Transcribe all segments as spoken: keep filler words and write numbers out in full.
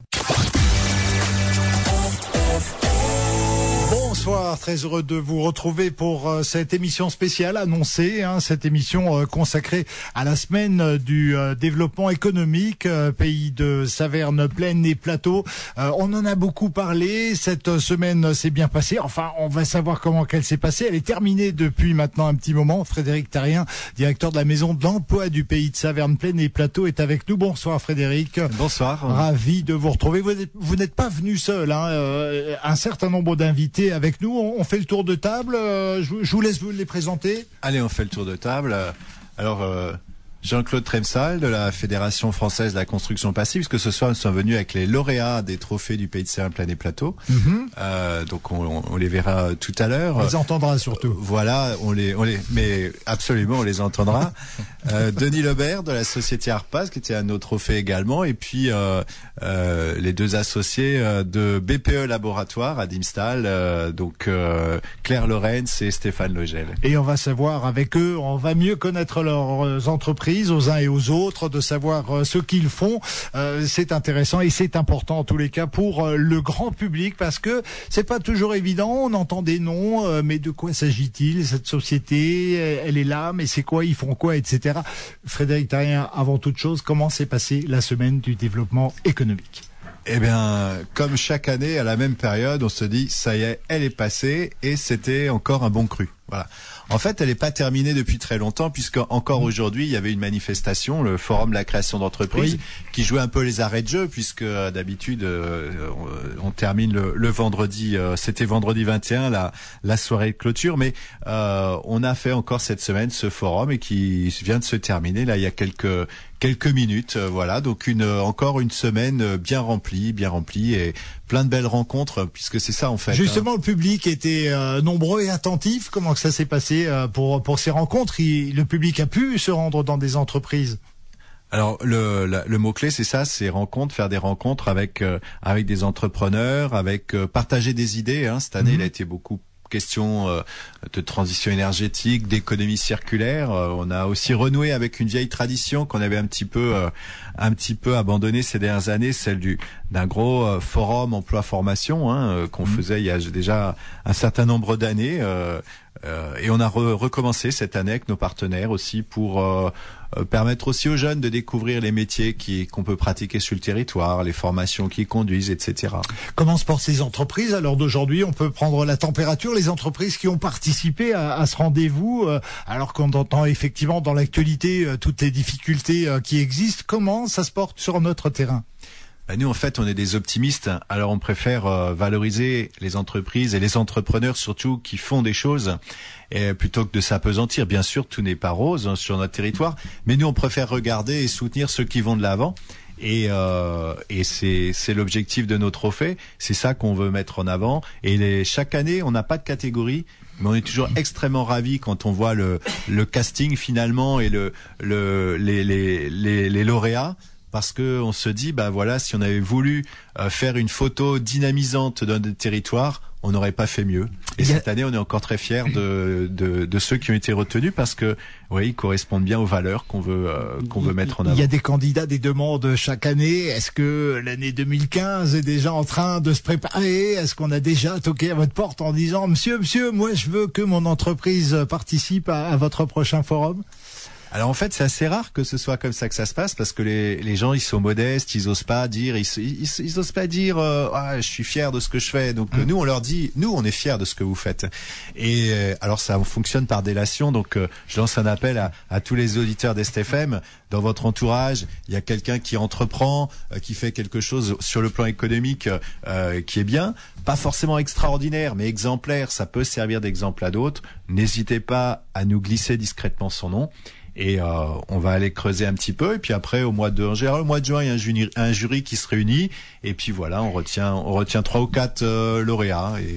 Bonsoir, très heureux de vous retrouver pour euh, cette émission spéciale annoncée, hein, cette émission euh, consacrée à la semaine euh, du euh, développement économique, euh, pays de Saverne, plaine et plateau. Euh, on en a beaucoup parlé, cette semaine s'est bien passée, enfin on va savoir comment qu'elle s'est passée, elle est terminée depuis maintenant un petit moment. Frédéric Tharrien, directeur de la maison d'emploi du pays de Saverne, plaine et plateau, est avec nous. Bonsoir Frédéric. Bonsoir. Ravi de vous retrouver. Vous n'êtes, vous n'êtes pas venu seul, hein, euh, un certain nombre d'invités avec nous. On fait le tour de table. Euh, je, je vous laisse vous les présenter. Allez, on fait le tour de table. Alors, euh, Jean-Claude Tremsal de la Fédération française de la construction passive, parce que ce soir nous sommes venus avec les lauréats des trophées du pays de Saverne, plaine et plateau. Mm-hmm. Euh, donc on, on les verra tout à l'heure. On les entendra surtout. Euh, voilà, on les, on les, mais absolument on les entendra. euh, Denis Lebert de la société Arpas, qui était à nos trophées également, et puis euh, euh, les deux associés euh, de B P E Laboratoire à Dimstal, euh, donc euh, Claire Lorenz et Stéphane Legel. Et on va savoir avec eux, on va mieux connaître leurs entreprises aux uns et aux autres, de savoir ce qu'ils font. Euh, c'est intéressant et c'est important en tous les cas pour le grand public, parce que c'est pas toujours évident. On entend des noms, euh, mais de quoi s'agit-il? Cette société, elle est là, mais c'est quoi? Ils font quoi, et cetera. Frédéric Tharrien, avant toute chose, comment s'est passée la semaine du développement économique? Eh bien, comme chaque année, à la même période, on se dit, ça y est, elle est passée, et c'était encore un bon cru. Voilà. En fait, elle n'est pas terminée depuis très longtemps, puisque encore mmh. aujourd'hui, il y avait une manifestation, le Forum de la création d'entreprise, oui. qui jouait un peu les arrêts de jeu, puisque euh, d'habitude, euh, on, on termine le, le vendredi, euh, c'était vendredi vingt et un, la, la soirée de clôture, mais euh, on a fait encore cette semaine ce forum, et qui vient de se terminer, là, il y a quelques quelques minutes, euh, voilà, donc une encore une semaine bien remplie, bien remplie, et plein de belles rencontres, puisque c'est ça en fait. Justement, hein. Le public était euh, nombreux et attentif. Comment que ça s'est passé euh, pour pour ces rencontres? Il, le public a pu se rendre dans des entreprises. Alors le, la, le mot clé c'est ça, c'est rencontre, faire des rencontres avec euh, avec des entrepreneurs, avec euh, partager des idées. Hein. Cette année, mmh. il a été beaucoup question euh, de transition énergétique, d'économie circulaire. Euh, on a aussi renoué avec une vieille tradition qu'on avait un petit peu euh, un petit peu abandonnée ces dernières années, celle du d'un gros euh, forum emploi formation hein, euh, qu'on mmh. faisait il y a déjà un certain nombre d'années. Euh, Euh, et on a re- recommencé cette année avec nos partenaires aussi pour euh, euh, permettre aussi aux jeunes de découvrir les métiers qui, qu'on peut pratiquer sur le territoire, les formations qui y conduisent, et cetera. Comment se portent ces entreprises à l'heure d'aujourd'hui? On peut prendre la température, les entreprises qui ont participé à, à ce rendez-vous, euh, alors qu'on entend effectivement dans l'actualité euh, toutes les difficultés euh, qui existent. Comment ça se porte sur notre terrain? Ben nous, en fait, on est des optimistes. Alors, on préfère euh, valoriser les entreprises et les entrepreneurs, surtout, qui font des choses, et plutôt que de s'apesantir. Bien sûr, tout n'est pas rose hein, sur notre territoire, mais nous, on préfère regarder et soutenir ceux qui vont de l'avant. Et, euh, et c'est, c'est l'objectif de nos trophées. C'est ça qu'on veut mettre en avant. Et les, chaque année, on n'a pas de catégorie, mais on est toujours extrêmement ravis quand on voit le, le casting finalement et le, le, les, les, les, les lauréats. Parce que on se dit, bah voilà, si on avait voulu euh, faire une photo dynamisante d'un territoire, on n'aurait pas fait mieux. Et a... cette année, on est encore très fiers de, de, de ceux qui ont été retenus parce que, oui, ils correspondent bien aux valeurs qu'on veut euh, qu'on veut mettre en avant. Il y a des candidats, des demandes chaque année. Est-ce que l'année deux mille quinze est déjà en train de se préparer? Est-ce qu'on a déjà toqué à votre porte en disant, monsieur, monsieur, moi, je veux que mon entreprise participe à, à votre prochain forum? Alors en fait, c'est assez rare que ce soit comme ça que ça se passe parce que les, les gens ils sont modestes, ils osent pas dire, ils, ils, ils osent pas dire euh, ah, je suis fier de ce que je fais. Donc mmh. nous on leur dit, nous on est fiers de ce que vous faites. Et euh, alors ça fonctionne par délation. Donc euh, je lance un appel à, à tous les auditeurs d'Est F M. Dans votre entourage, il y a quelqu'un qui entreprend, euh, qui fait quelque chose sur le plan économique euh, qui est bien, pas forcément extraordinaire, mais exemplaire. Ça peut servir d'exemple à d'autres. N'hésitez pas à nous glisser discrètement son nom. Et euh, on va aller creuser un petit peu. Et puis après, au mois de, en général, au mois de juin, il y a un jury, un jury qui se réunit. Et puis voilà, on retient, on retient trois ou quatre euh, lauréats. Et,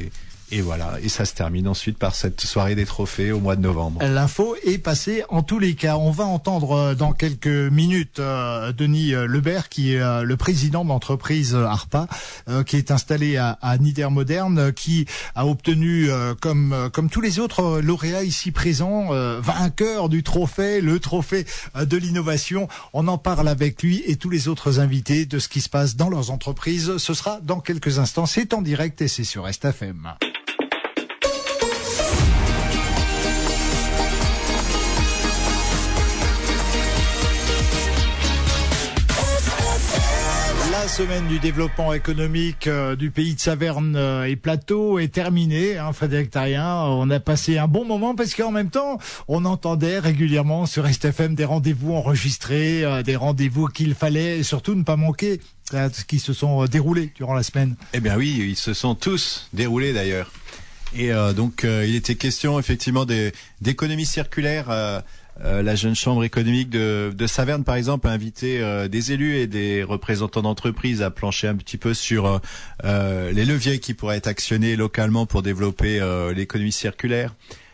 Et voilà, et ça se termine ensuite par cette soirée des trophées au mois de novembre. L'info est passée en tous les cas. On va entendre dans quelques minutes euh, Denis Lebert, qui est euh, le président de l'entreprise ARPA, euh, qui est installé à, à Niedermodern, euh, qui a obtenu, euh, comme euh, comme tous les autres lauréats ici présents, euh, vainqueur du trophée, le trophée euh, de l'innovation. On en parle avec lui et tous les autres invités de ce qui se passe dans leurs entreprises. Ce sera dans quelques instants. C'est en direct et c'est sur Est F M. La semaine du développement économique euh, du pays de Saverne euh, et Plateau est terminée, hein, Frédéric Tharien. On a passé un bon moment parce qu'en même temps, on entendait régulièrement sur Est F M des rendez-vous enregistrés, euh, des rendez-vous qu'il fallait surtout ne pas manquer, euh, qui se sont euh, déroulés durant la semaine. Eh bien oui, ils se sont tous déroulés d'ailleurs. Et euh, donc, euh, il était question effectivement des, d'économie circulaire. Euh, Euh, la jeune chambre économique de, de Saverne, par exemple, a invité euh, des élus et des représentants d'entreprises à plancher un petit peu sur euh, les leviers qui pourraient être actionnés localement pour développer euh, l'économie circulaire.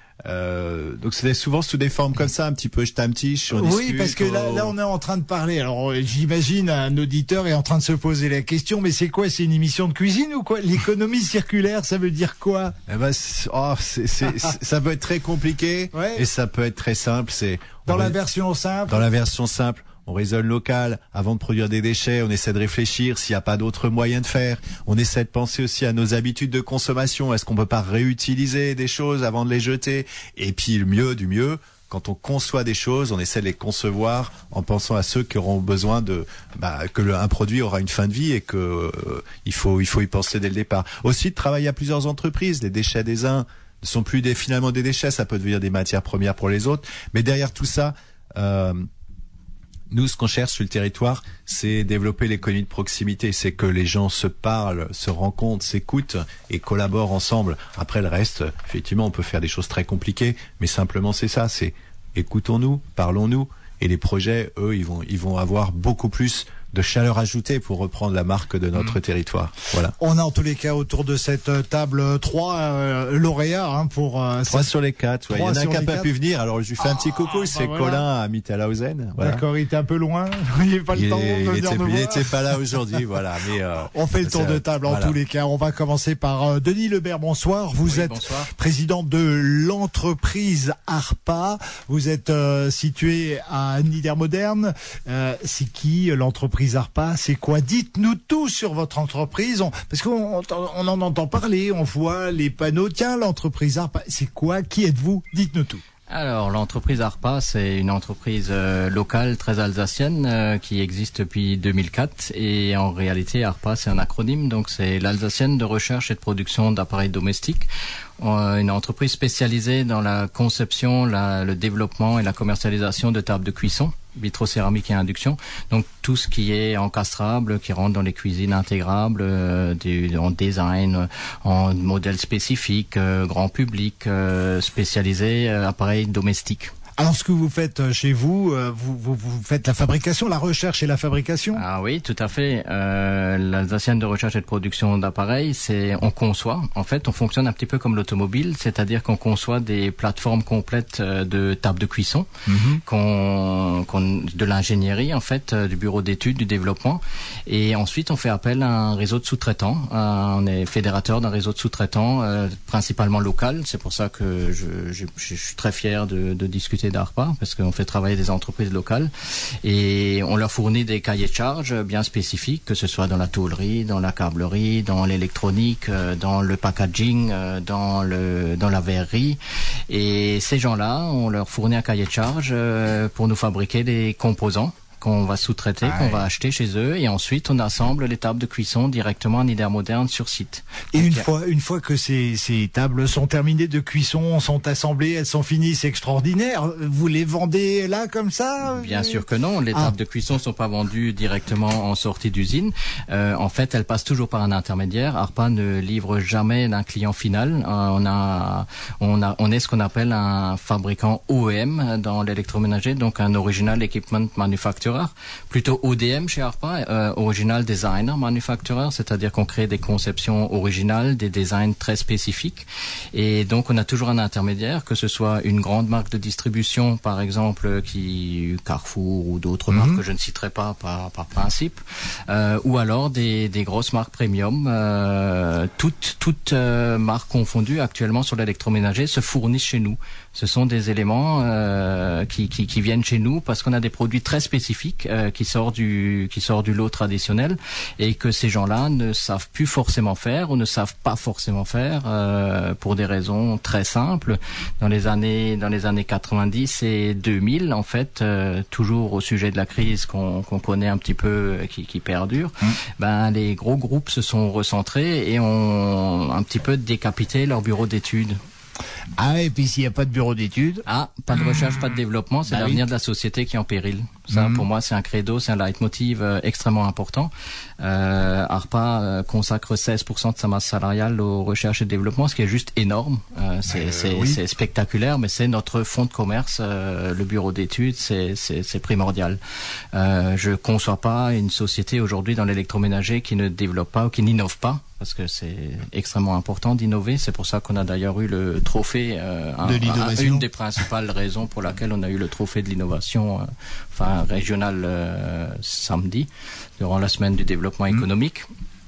Euh, donc c'était souvent sous des formes comme ça, un petit peu jetam-tiche. Oui, discute, parce que là, on... là, on est en train de parler. Alors, j'imagine un auditeur est en train de se poser la question, mais c'est quoi? C'est une émission de cuisine ou quoi? L'économie circulaire, ça veut dire quoi? Eh ben, c'est, oh, c'est, c'est, ça peut être très compliqué, ouais. Et ça peut être très simple. C'est dans la version simple. Dans la version simple. On raisonne local. Avant de produire des déchets, on essaie de réfléchir s'il n'y a pas d'autres moyens de faire. On essaie de penser aussi à nos habitudes de consommation. Est-ce qu'on peut pas réutiliser des choses avant de les jeter? Et puis le mieux du mieux, quand on conçoit des choses, on essaie de les concevoir en pensant à ceux qui auront besoin de, bah, que le, un produit aura une fin de vie et que euh, il faut, il faut y penser dès le départ. Aussi de travailler à plusieurs entreprises. Les déchets des uns ne sont plus des, finalement des déchets, ça peut devenir des matières premières pour les autres. Mais derrière tout ça, euh, nous, ce qu'on cherche sur le territoire, c'est développer l'économie de proximité. C'est que les gens se parlent, se rencontrent, s'écoutent et collaborent ensemble. Après, le reste, effectivement, on peut faire des choses très compliquées, mais simplement, c'est ça. C'est écoutons-nous, parlons-nous. Et les projets, eux, ils vont, ils vont avoir beaucoup plus de chaleur ajoutée pour reprendre la marque de notre mmh. territoire. Voilà. On a en tous les cas autour de cette table trois euh, lauréats hein, pour euh, trois cette... sur les quatre. Ouais. Il y en a un qui n'a pas pu venir. Alors je lui fais ah, un petit coucou. Bah c'est voilà. Colin à Mittelhausen. Voilà. D'accord, il était un peu loin. Il n'avait pas le il temps est, de venir était, nous Il n'était pas là aujourd'hui. Voilà. Mais euh, on fait le tour de table voilà. En tous les cas. On va commencer par euh, Denis Lebert. Bonsoir. Vous oui, êtes bonsoir. président de l'entreprise ARPA. Vous êtes euh, situé à Niedermodern. Euh, c'est qui l'entreprise ARPA? C'est quoi? Dites-nous tout sur votre entreprise, on, parce qu'on on en entend parler, on voit les panneaux. Tiens, l'entreprise ARPA, c'est quoi? Qui êtes-vous? Dites-nous tout. Alors, l'entreprise ARPA, c'est une entreprise euh, locale très alsacienne euh, qui existe depuis deux mille quatre et en réalité, ARPA, c'est un acronyme, donc c'est l'Alsacienne de recherche et de production d'appareils domestiques. Euh, une entreprise spécialisée dans la conception, la, le développement et la commercialisation de tables de cuisson, vitrocéramique et induction. Donc tout ce qui est encastrable, qui rentre dans les cuisines intégrables, euh, du, en design, en modèle spécifique, euh, grand public, euh, spécialisé, euh, appareils domestiques. Alors, ce que vous faites chez vous, vous, vous, vous faites la fabrication, la recherche et la fabrication? Ah oui, tout à fait. Euh, l'Alsacienne de recherche et de production d'appareils, c'est on conçoit. En fait, on fonctionne un petit peu comme l'automobile, c'est-à-dire qu'on conçoit des plateformes complètes de tables de cuisson, mm-hmm. qu'on, qu'on, de l'ingénierie en fait, du bureau d'études, du développement, et ensuite on fait appel à un réseau de sous-traitants. Euh, on est fédérateur d'un réseau de sous-traitants, euh, principalement local. C'est pour ça que je, je, je suis très fier de, de discuter d'ARPA parce qu'on fait travailler des entreprises locales et on leur fournit des cahiers de charges bien spécifiques, que ce soit dans la tôlerie, dans la câblerie, dans l'électronique, dans le packaging, dans le dans la verrerie. Et ces gens-là, on leur fournit un cahier de charges pour nous fabriquer des composants qu'on va sous-traiter, ah qu'on ouais. va acheter chez eux, et ensuite on assemble les tables de cuisson directement à Niedermodern sur site. Et Donc, une fois, une fois que ces, ces tables sont terminées de cuisson, sont assemblées, elles sont finies, c'est extraordinaire. Vous les vendez là comme ça? Bien sûr que non. Les ah. tables de cuisson sont pas vendues directement en sortie d'usine. Euh, en fait, elles passent toujours par un intermédiaire. ARPA ne livre jamais d'un client final. Euh, on a, on a, on est ce qu'on appelle un fabricant O E M dans l'électroménager, donc un Original Equipment Manufacturer. Manufacturer, plutôt O D M chez Harpa, euh, Original Designer Manufacturer, c'est-à-dire qu'on crée des conceptions originales, des designs très spécifiques. Et donc on a toujours un intermédiaire, que ce soit une grande marque de distribution, par exemple, qui Carrefour ou d'autres mm-hmm. marques que je ne citerai pas par, par principe, euh, ou alors des, des grosses marques premium, euh, toutes, toutes euh, marques confondues actuellement sur l'électroménager se fournissent chez nous. Ce sont des éléments euh, qui, qui, qui viennent chez nous parce qu'on a des produits très spécifiques euh, qui sortent du qui sortent du lot traditionnel et que ces gens-là ne savent plus forcément faire ou ne savent pas forcément faire euh, pour des raisons très simples. Dans les années dans les années quatre-vingt-dix et deux mille, en fait, euh, toujours au sujet de la crise qu'on, qu'on connaît un petit peu, qui, qui perdure, mmh. ben les gros groupes se sont recentrés et ont un petit peu décapité leur bureau d'études. Ah, et puis s'il n'y a pas de bureau d'études. Ah, pas de recherche, pas de développement, c'est bah l'avenir oui. de la société qui est en péril. Ça, mmh. pour moi, c'est un credo, c'est un leitmotiv euh, extrêmement important. Euh, Harpa euh, consacre seize pour cent de sa masse salariale aux recherches et développement, ce qui est juste énorme. Euh, c'est, euh, c'est, oui. c'est spectaculaire, mais c'est notre fonds de commerce. Euh, le bureau d'études, c'est, c'est, c'est primordial. Euh, je conçois pas une société aujourd'hui dans l'électroménager qui ne développe pas ou qui n'innove pas, parce que c'est extrêmement important d'innover. C'est pour ça qu'on a d'ailleurs eu le trophée, euh, de l'innovation. Un, une des principales raisons pour laquelle on a eu le trophée de l'innovation, euh, enfin régional euh, samedi, durant la semaine du développement mmh. économique.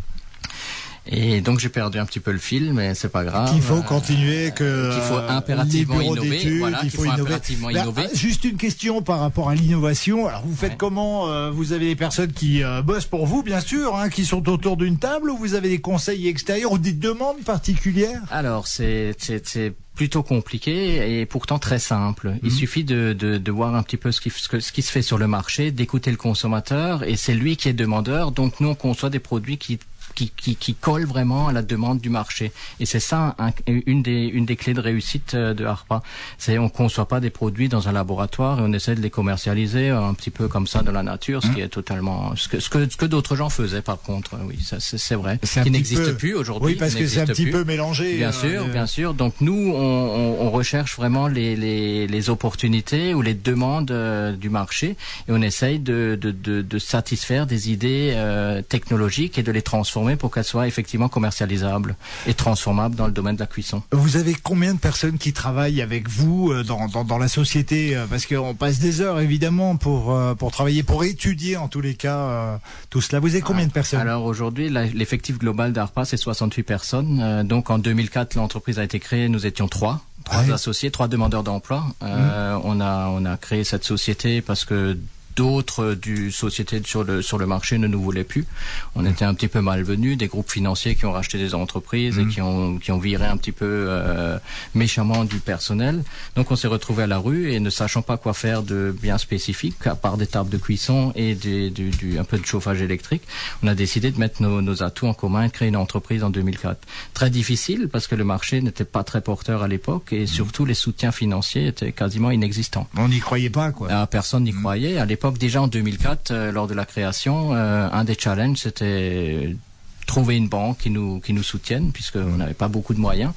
Et donc j'ai perdu un petit peu le fil, mais c'est pas grave. Qu'il faut continuer, que qu'il faut impérativement innover, voilà, qu'il faut, faut impérativement Là, innover. Juste une question par rapport à l'innovation. Alors vous faites ouais. comment euh, Vous avez des personnes qui euh, bossent pour vous, bien sûr, hein, qui sont autour d'une table, ou vous avez des conseils extérieurs ou des demandes particulières? Alors c'est c'est c'est plutôt compliqué et pourtant très simple. Il mmh. suffit de, de, de voir un petit peu ce qui, ce, que, ce qui se fait sur le marché, d'écouter le consommateur, et c'est lui qui est demandeur. Donc nous on conçoit des produits qui Qui, qui, qui colle vraiment à la demande du marché. Et c'est ça un, une des une des clés de réussite de Harpa. C'est on conçoit pas des produits dans un laboratoire et on essaie de les commercialiser un petit peu comme ça dans la nature, ce mmh. qui est totalement ce que ce que, ce que d'autres gens faisaient par contre. Oui, ça c'est, c'est vrai. C'est qui n'existe peu... plus aujourd'hui. Oui, parce que c'est un petit plus. peu mélangé. Bien euh, sûr, euh... bien sûr. Donc nous on, on, on recherche vraiment les les les opportunités ou les demandes euh, du marché et on essaye de de de, de satisfaire des idées euh, technologiques et de les transformer pour qu'elle soit effectivement commercialisable et transformable dans le domaine de la cuisson. Vous avez combien de personnes qui travaillent avec vous dans, dans, dans la société? Parce qu'on passe des heures évidemment pour, pour travailler, pour étudier en tous les cas tout cela. Vous avez combien de personnes? Alors aujourd'hui, la, l'effectif global d'Harpa, c'est soixante-huit personnes. Euh, donc en deux mille quatre, l'entreprise a été créée, nous étions trois. Trois ouais. associés, trois demandeurs d'emploi. Euh, mmh. on a, on a créé cette société parce que d'autres du société sur le sur le marché ne nous voulaient plus. On mmh. était un petit peu malvenus, des groupes financiers qui ont racheté des entreprises mmh. et qui ont qui ont viré un petit peu euh, méchamment du personnel. Donc on s'est retrouvé à la rue et ne sachant pas quoi faire de bien spécifique, à part des tables de cuisson et des, du, du un peu de chauffage électrique, on a décidé de mettre nos, nos atouts en commun et de créer une entreprise en deux mille quatre. Très difficile parce que le marché n'était pas très porteur à l'époque et mmh. surtout les soutiens financiers étaient quasiment inexistants. On n'y croyait pas quoi. Ah, personne n'y mmh. croyait. À l'époque, déjà en deux mille quatre, euh, lors de la création, euh, un des challenges c'était trouver une banque qui nous qui nous soutienne puisque mmh. on n'avait pas beaucoup de moyens.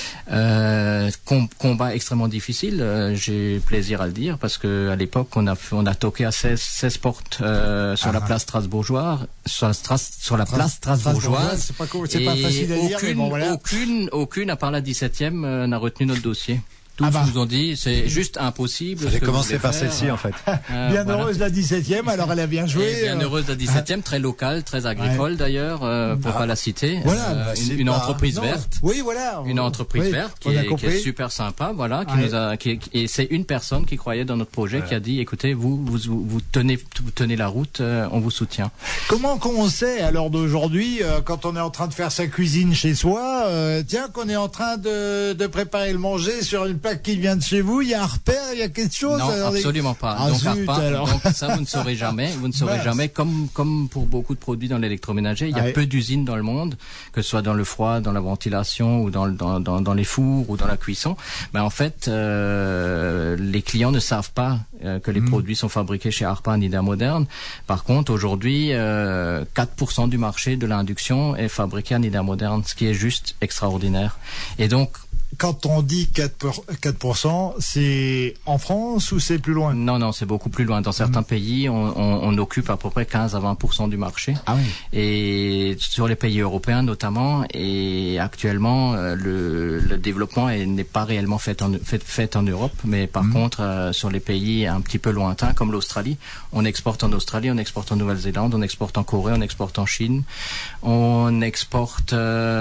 Euh, com- combat extrêmement difficile, euh, j'ai plaisir à le dire parce que à l'époque on a on a toqué à seize, seize portes euh, sur ah la place strasbourgeoise, sur la, stras, sur la Stras- place strasbourgeoise. C'est pas, c'est pas facile à aucune, dire, mais bon, voilà. aucune aucune à part la dix-septième euh, n'a retenu notre dossier. Tous ah bah. nous ont dit, c'est juste impossible. J'ai commencé par faire. Celle-ci, en fait. Euh, bien voilà. heureuse la dix-septième, alors elle a bien joué. Et bien euh... heureuse la dix-septième, très locale, très agricole ouais. d'ailleurs, euh, pour ah. pas la citer. Voilà, euh, bah, une, une pas... entreprise non. verte. Oui, voilà. Une entreprise oui, verte qui est, qui est super sympa, voilà, qui ouais. nous a, qui, et c'est une personne qui croyait dans notre projet, ouais. qui a dit, écoutez, vous, vous, vous tenez, vous tenez la route, euh, on vous soutient. Comment qu'on sait à l'heure d'aujourd'hui, euh, quand on est en train de faire sa cuisine chez soi, euh, tiens, qu'on est en train de, de préparer le manger sur une plaque qui vient de chez vous, il y a un repère, il y a quelque chose? Non, absolument pas. Ah, donc, zut, pas, alors. donc ça, vous ne saurez jamais. Vous ne saurez jamais. Comme comme pour beaucoup de produits dans l'électroménager, il y a ouais. peu d'usines dans le monde, que ce soit dans le froid, dans la ventilation ou dans dans dans, dans les fours ou dans la cuisson. Mais en fait, euh, les clients ne savent pas euh, que les mmh. produits sont fabriqués chez Harpa en Nida Moderne. Par contre, aujourd'hui, euh, quatre pour cent du marché de l'induction est fabriqué en Nida Moderne, ce qui est juste extraordinaire. Et donc quand on dit quatre pour cent, c'est en France ou c'est plus loin? Non, non, c'est beaucoup plus loin. Dans certains mmh. pays, on, on, on occupe à peu près quinze à vingt pour cent du marché. Ah oui. Et sur les pays européens notamment, et actuellement, le, le développement est, n'est pas réellement fait en, fait, fait en Europe, mais par mmh. contre, euh, sur les pays un petit peu lointains, comme l'Australie, on exporte en Australie, on exporte en Nouvelle-Zélande, on exporte en Corée, on exporte en Chine, on exporte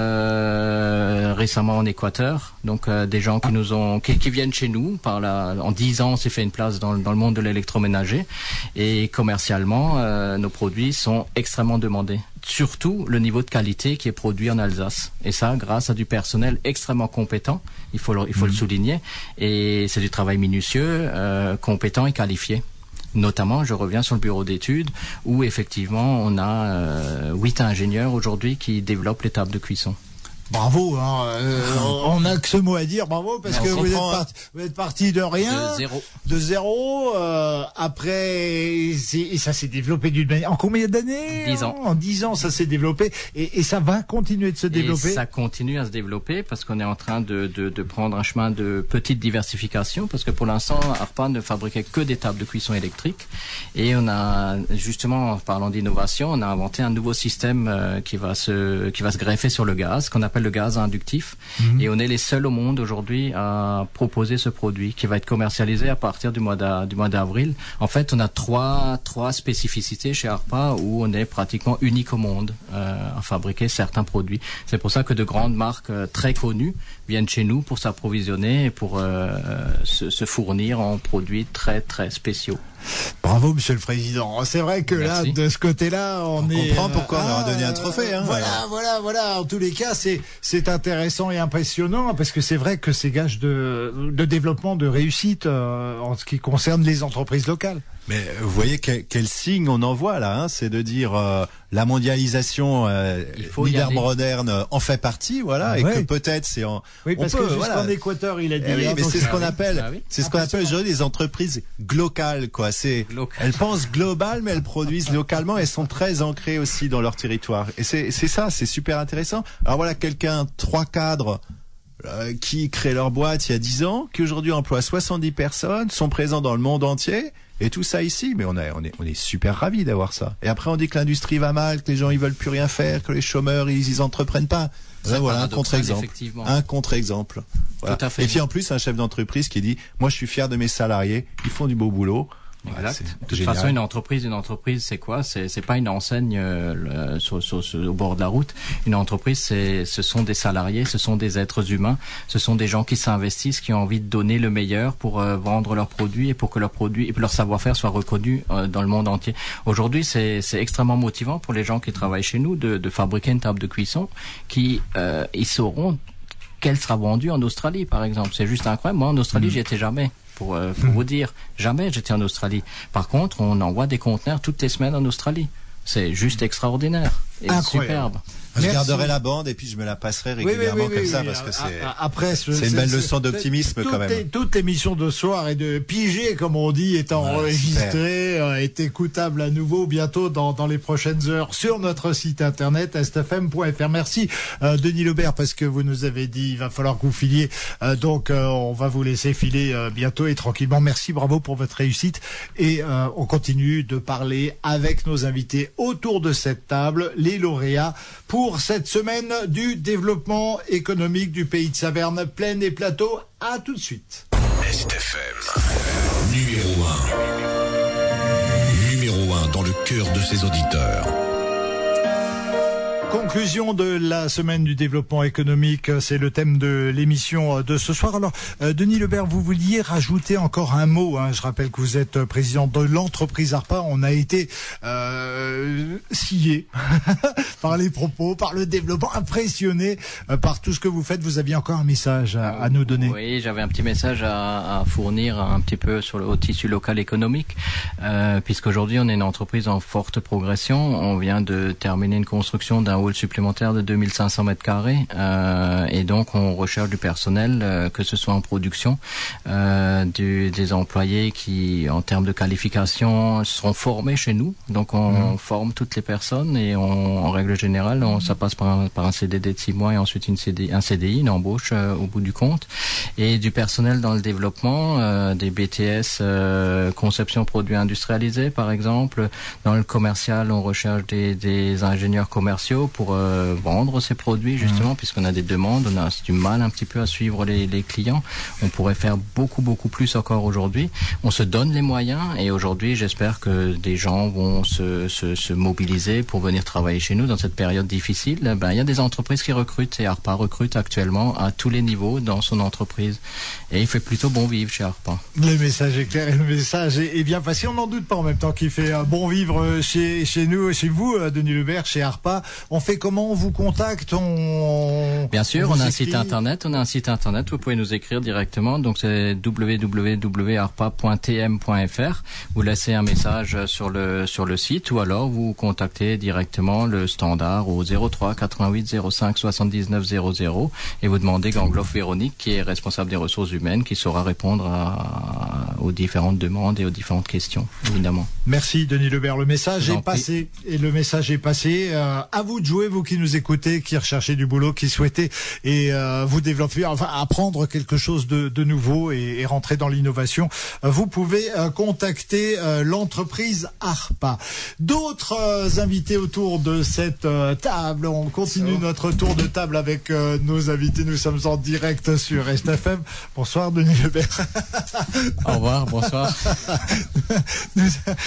euh, récemment en Équateur. Donc euh, des gens qui nous ont, qui, qui viennent chez nous par la, en dix ans, on s'est fait une place dans, dans le monde de l'électroménager et commercialement, euh, nos produits sont extrêmement demandés. Surtout le niveau de qualité qui est produit en Alsace. Et ça, grâce à du personnel extrêmement compétent, il faut le, il faut mmh. le souligner. Et c'est du travail minutieux, euh, compétent et qualifié. Notamment, je reviens sur le bureau d'études où effectivement, on a huit euh, ingénieurs aujourd'hui qui développent les tables de cuisson. Bravo, hein, euh, on n'a que ce mot à dire, bravo, parce non, que vous êtes, parti, vous êtes parti de rien, de zéro, de zéro. Euh, après, c'est, et ça s'est développé d'une manière. En combien d'années? Dix ans. En dix ans, ça s'est développé, et, et ça va continuer de se développer. Et ça continue à se développer parce qu'on est en train de, de, de prendre un chemin de petite diversification, parce que pour l'instant, Harpa ne fabriquait que des tables de cuisson électriques, et on a justement, en parlant d'innovation, on a inventé un nouveau système euh, qui va se, qui va se greffer sur le gaz, qu'on appelle le gaz inductif, mmh. et on est les seuls au monde aujourd'hui à proposer ce produit qui va être commercialisé à partir du mois d'a, du mois d'avril. En fait, on a trois trois spécificités chez Harpa où on est pratiquement unique au monde euh, à fabriquer certains produits. C'est pour ça que de grandes marques euh, très connues viennent chez nous pour s'approvisionner et pour euh, se, se fournir en produits très très spéciaux. Bravo, Monsieur le Président. C'est vrai que Merci. Là, de ce côté-là, on, on est. On comprend pourquoi euh, on leur a donné un trophée. Hein, voilà, alors. voilà, voilà. En tous les cas, c'est c'est intéressant et impressionnant parce que c'est vrai que c'est gage de de développement, de réussite euh, en ce qui concerne les entreprises locales. Mais vous voyez quel, quel signe on envoie là, hein, c'est de dire euh, la mondialisation, euh, Niederbrodern euh, en fait partie, voilà, ah, et ouais. que peut-être c'est en. Oui, parce on peut, que voilà. jusqu'en Équateur, il a dit. Eh oui, hein, mais donc, c'est ce qu'on ah, appelle, ah, oui. c'est ce qu'on appelle aujourd'hui les entreprises glocales, quoi. C'est, Local. elles pensent global, mais elles produisent localement. Elles sont très ancrées aussi dans leur territoire. Et c'est, c'est ça, c'est super intéressant. Alors voilà, quelqu'un, trois cadres. Euh, qui créent leur boîte il y a dix ans, qui aujourd'hui emploient soixante-dix personnes, sont présents dans le monde entier, et tout ça ici, mais on, a, on, est, on est super ravis d'avoir ça. Et après on dit que l'industrie va mal, que les gens ils veulent plus rien faire, que les chômeurs ils, ils entreprennent pas. Là, voilà un contre-exemple. Un contre-exemple. Voilà. Tout à fait. Et puis en plus un chef d'entreprise qui dit, moi je suis fier de mes salariés, ils font du beau boulot. Exact. De toute génial. façon, une entreprise, une entreprise, c'est quoi? C'est, c'est pas une enseigne euh, le, sur, sur, sur, au bord de la route. Une entreprise, c'est, ce sont des salariés, ce sont des êtres humains, ce sont des gens qui s'investissent, qui ont envie de donner le meilleur pour euh, vendre leurs produits et pour que leurs produits et leur savoir-faire soit reconnu euh, dans le monde entier. Aujourd'hui, c'est, c'est extrêmement motivant pour les gens qui travaillent chez nous de, de fabriquer une table de cuisson qui, euh, ils sauront qu'elle sera vendue en Australie, par exemple. C'est juste incroyable. Moi, en Australie, mmh. j'y étais jamais. Pour, euh, pour mmh. vous dire, jamais j'étais en Australie. Par contre, on envoie des conteneurs toutes les semaines en Australie. C'est juste extraordinaire et incroyable. Superbe. Je Merci. garderai la bande et puis je me la passerai régulièrement oui, oui, oui, comme oui, ça oui. parce que c'est, après, c'est, c'est une belle leçon d'optimisme quand même. Les, toute l'émission de soir et de pigé, comme on dit, est enregistrée, ouais, est écoutable à nouveau bientôt dans, dans les prochaines heures sur notre site internet est f m point f r. Merci euh, Denis Lebert parce que vous nous avez dit il va falloir que vous filiez. Euh, donc euh, on va vous laisser filer euh, bientôt et tranquillement. Merci, bravo pour votre réussite et euh, on continue de parler avec nos invités autour de cette table, les lauréats pour cette semaine du développement économique du pays de Saverne, plaine et plateau. À tout de suite. Est F M, numéro un. Numéro un dans le cœur de ses auditeurs. Conclusion de la semaine du développement économique, c'est le thème de l'émission de ce soir. Alors, euh, Denis Lebert, vous vouliez rajouter encore un mot. Hein. Je rappelle que vous êtes président de l'entreprise Harpa. On a été euh, scié par les propos, par le développement, impressionné euh, par tout ce que vous faites. Vous aviez encore un message à, à nous donner. Oui, j'avais un petit message à, à fournir un petit peu sur le au tissu local économique, euh, puisqu'aujourd'hui on est une entreprise en forte progression. On vient de terminer une construction d'un un hall supplémentaire de deux mille cinq cents mètres carrés euh, et donc on recherche du personnel, euh, que ce soit en production, euh, du, des employés qui, en termes de qualification, seront formés chez nous. Donc on mmh. forme toutes les personnes et on, en règle générale, on, ça passe par un, par un C D D de six mois et ensuite une C D, un C D I, une embauche euh, au bout du compte. Et du personnel dans le développement, euh, des B T S, euh, conception produits industrialisés par exemple. Dans le commercial, on recherche des, des ingénieurs commerciaux pour euh, vendre ces produits justement, mmh. puisqu'on a des demandes, on a du mal un petit peu à suivre les, les clients. On pourrait faire beaucoup beaucoup plus encore aujourd'hui. On se donne les moyens et aujourd'hui, j'espère que des gens vont se, se, se mobiliser pour venir travailler chez nous dans cette période difficile. Ben, il y a des entreprises qui recrutent et ARPA recrute actuellement à tous les niveaux dans son entreprise. Et il fait plutôt bon vivre chez ARPA. Le message est clair et le message est, est bien passé. On n'en doute pas en même temps qu'il fait un bon vivre chez, chez nous, chez vous, Denis Lebert, chez ARPA. On fait comment? On vous contacte? on, Bien sûr, on, on a un écrit. site internet. On a un site internet. Vous pouvez nous écrire directement. Donc c'est w w w point arpa point t m point f r. Vous laissez un message sur le sur le site ou alors vous contactez directement le standard au zéro trois quatre-vingt-huit zéro cinq soixante-dix-neuf zéro zéro et vous demandez Gangloff Véronique, qui est responsable des ressources humaines, qui saura répondre à, aux différentes demandes et aux différentes questions, évidemment. Merci Denis Lebert. Le message est prie. passé et le message est passé. Euh, à vous de jouer, vous qui nous écoutez, qui recherchez du boulot, qui souhaitez et euh, vous développer, enfin apprendre quelque chose de, de nouveau et, et rentrer dans l'innovation. Euh, vous pouvez euh, contacter euh, l'entreprise ARPA. D'autres euh, invités autour de cette euh, table. On continue oh. notre tour de table avec euh, nos invités. Nous sommes en direct sur R S T F M. Bonsoir Denis Lebert. Au revoir, bonsoir. nous,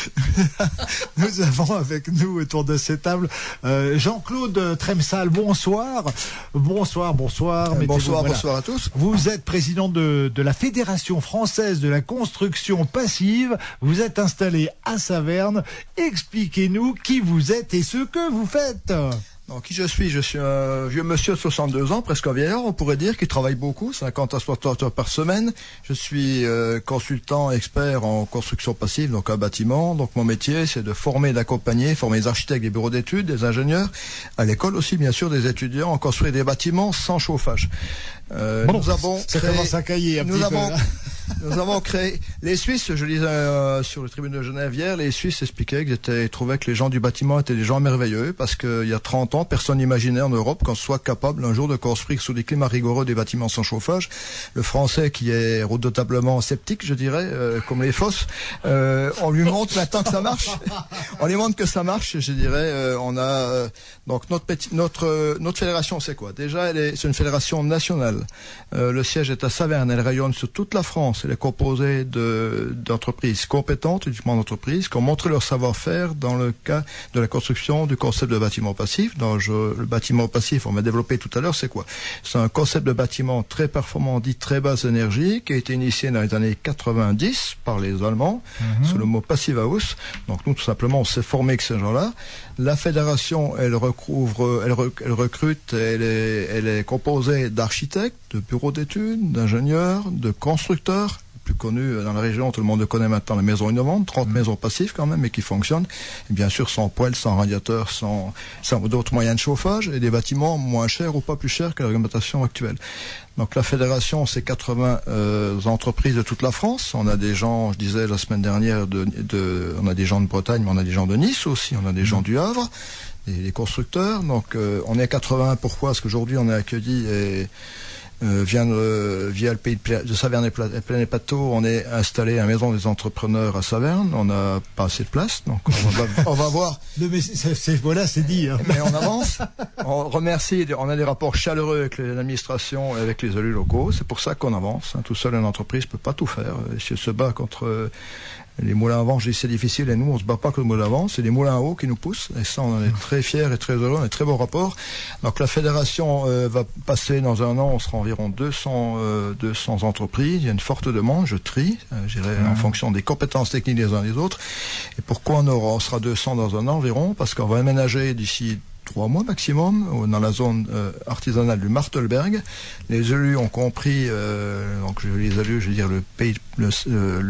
nous avons avec nous autour de cette table euh, Jean-Claude Tremsal. Bonsoir. Bonsoir, bonsoir. Euh, bonsoir, voilà. bonsoir à tous. Vous êtes président de, de la Fédération française de la construction passive. Vous êtes installé à Saverne. Expliquez-nous qui vous êtes et ce que vous faites. Donc, qui je suis? Je suis un vieux monsieur de soixante-deux ans, presque un vieillard, on pourrait dire, qui travaille beaucoup, cinquante à soixante heures par semaine. Je suis euh, consultant expert en construction passive, donc un bâtiment. Donc, mon métier, c'est de former, d'accompagner, former des architectes, des bureaux d'études, des ingénieurs, à l'école aussi, bien sûr, des étudiants, en construire des bâtiments sans chauffage. Euh, bon, nous avons ça créé, commence à cailler un nous petit avons, peu. Nous avons créé les Suisses. Je lisais euh, sur le tribune de Genève hier, les Suisses expliquaient qu'ils étaient, ils trouvaient que les gens du bâtiment étaient des gens merveilleux parce qu'il y a trente ans, personne n'imaginait en Europe qu'on soit capable un jour de construire sous des climats rigoureux des bâtiments sans chauffage. Le Français, qui est redoutablement sceptique, je dirais, euh, comme les fosses, euh, on lui montre maintenant que ça marche. On lui montre que ça marche. Je dirais, euh, on a euh, donc notre petit, notre euh, notre fédération, c'est quoi? Déjà, elle est, c'est une fédération nationale. Euh, le siège est à Saverne. Elle rayonne sur toute la France. Elle est composée de, d'entreprises compétentes, uniquement d'entreprises, qui ont montré leur savoir-faire dans le cas de la construction du concept de bâtiment passif. Dans je, le bâtiment passif, on m'a développé tout à l'heure, c'est quoi? C'est un concept de bâtiment très performant, dit très basse énergie, qui a été initié dans les années quatre-vingt-dix par les Allemands, mm-hmm. sous le mot Passive House. Donc nous, tout simplement, on s'est formé avec ces gens-là. La fédération, elle recouvre, elle, rec, elle recrute, elle est, elle est composée d'architectes, de bureaux d'études, d'ingénieurs, de constructeurs, plus connus dans la région, tout le monde connaît maintenant les maisons innovantes, trente mmh. maisons passives quand même, mais qui fonctionnent, et bien sûr sans poêle, sans radiateur, sans, sans d'autres moyens de chauffage, et des bâtiments moins chers ou pas plus chers que la réglementation actuelle. Donc la fédération, c'est quatre-vingts euh, entreprises de toute la France. On a des gens, je disais la semaine dernière, de, de, on a des gens de Bretagne, mais on a des gens de Nice aussi, on a des mmh. gens du Havre, des, des constructeurs. Donc euh, on est à quatre-vingts, pourquoi? Parce qu'aujourd'hui on est accueillis et Euh, via, euh, via le pays de, de Saverne et Plaine-et-Pateau, on est installé à la maison des entrepreneurs à Saverne. On n'a pas assez de place, donc on va, on va voir. Le, mais c'est, c'est, voilà, c'est dit. Hein. Mais on avance. On remercie. On a des rapports chaleureux avec l'administration et avec les élus locaux. C'est pour ça qu'on avance. Hein. Tout seul, une entreprise peut pas tout faire. Si elle se bat contre euh, les moulins à vent, je dis c'est difficile, et nous on se bat pas contre les moulins à vent, c'est les moulins à eau qui nous poussent, et ça on en est très fiers et très heureux, on a très bons rapports. Donc la fédération euh, va passer dans un an, on sera environ deux cents, euh, deux cents entreprises, il y a une forte demande, je trie, euh, je dirais, mmh. en fonction des compétences techniques des uns des autres. Et pourquoi on, aura, on sera deux cents dans un an environ? Parce qu'on va aménager d'ici trois mois maximum dans la zone euh, artisanale du Martelberg. Les élus ont compris, euh, donc les élus, je veux dire le pays, le, euh, le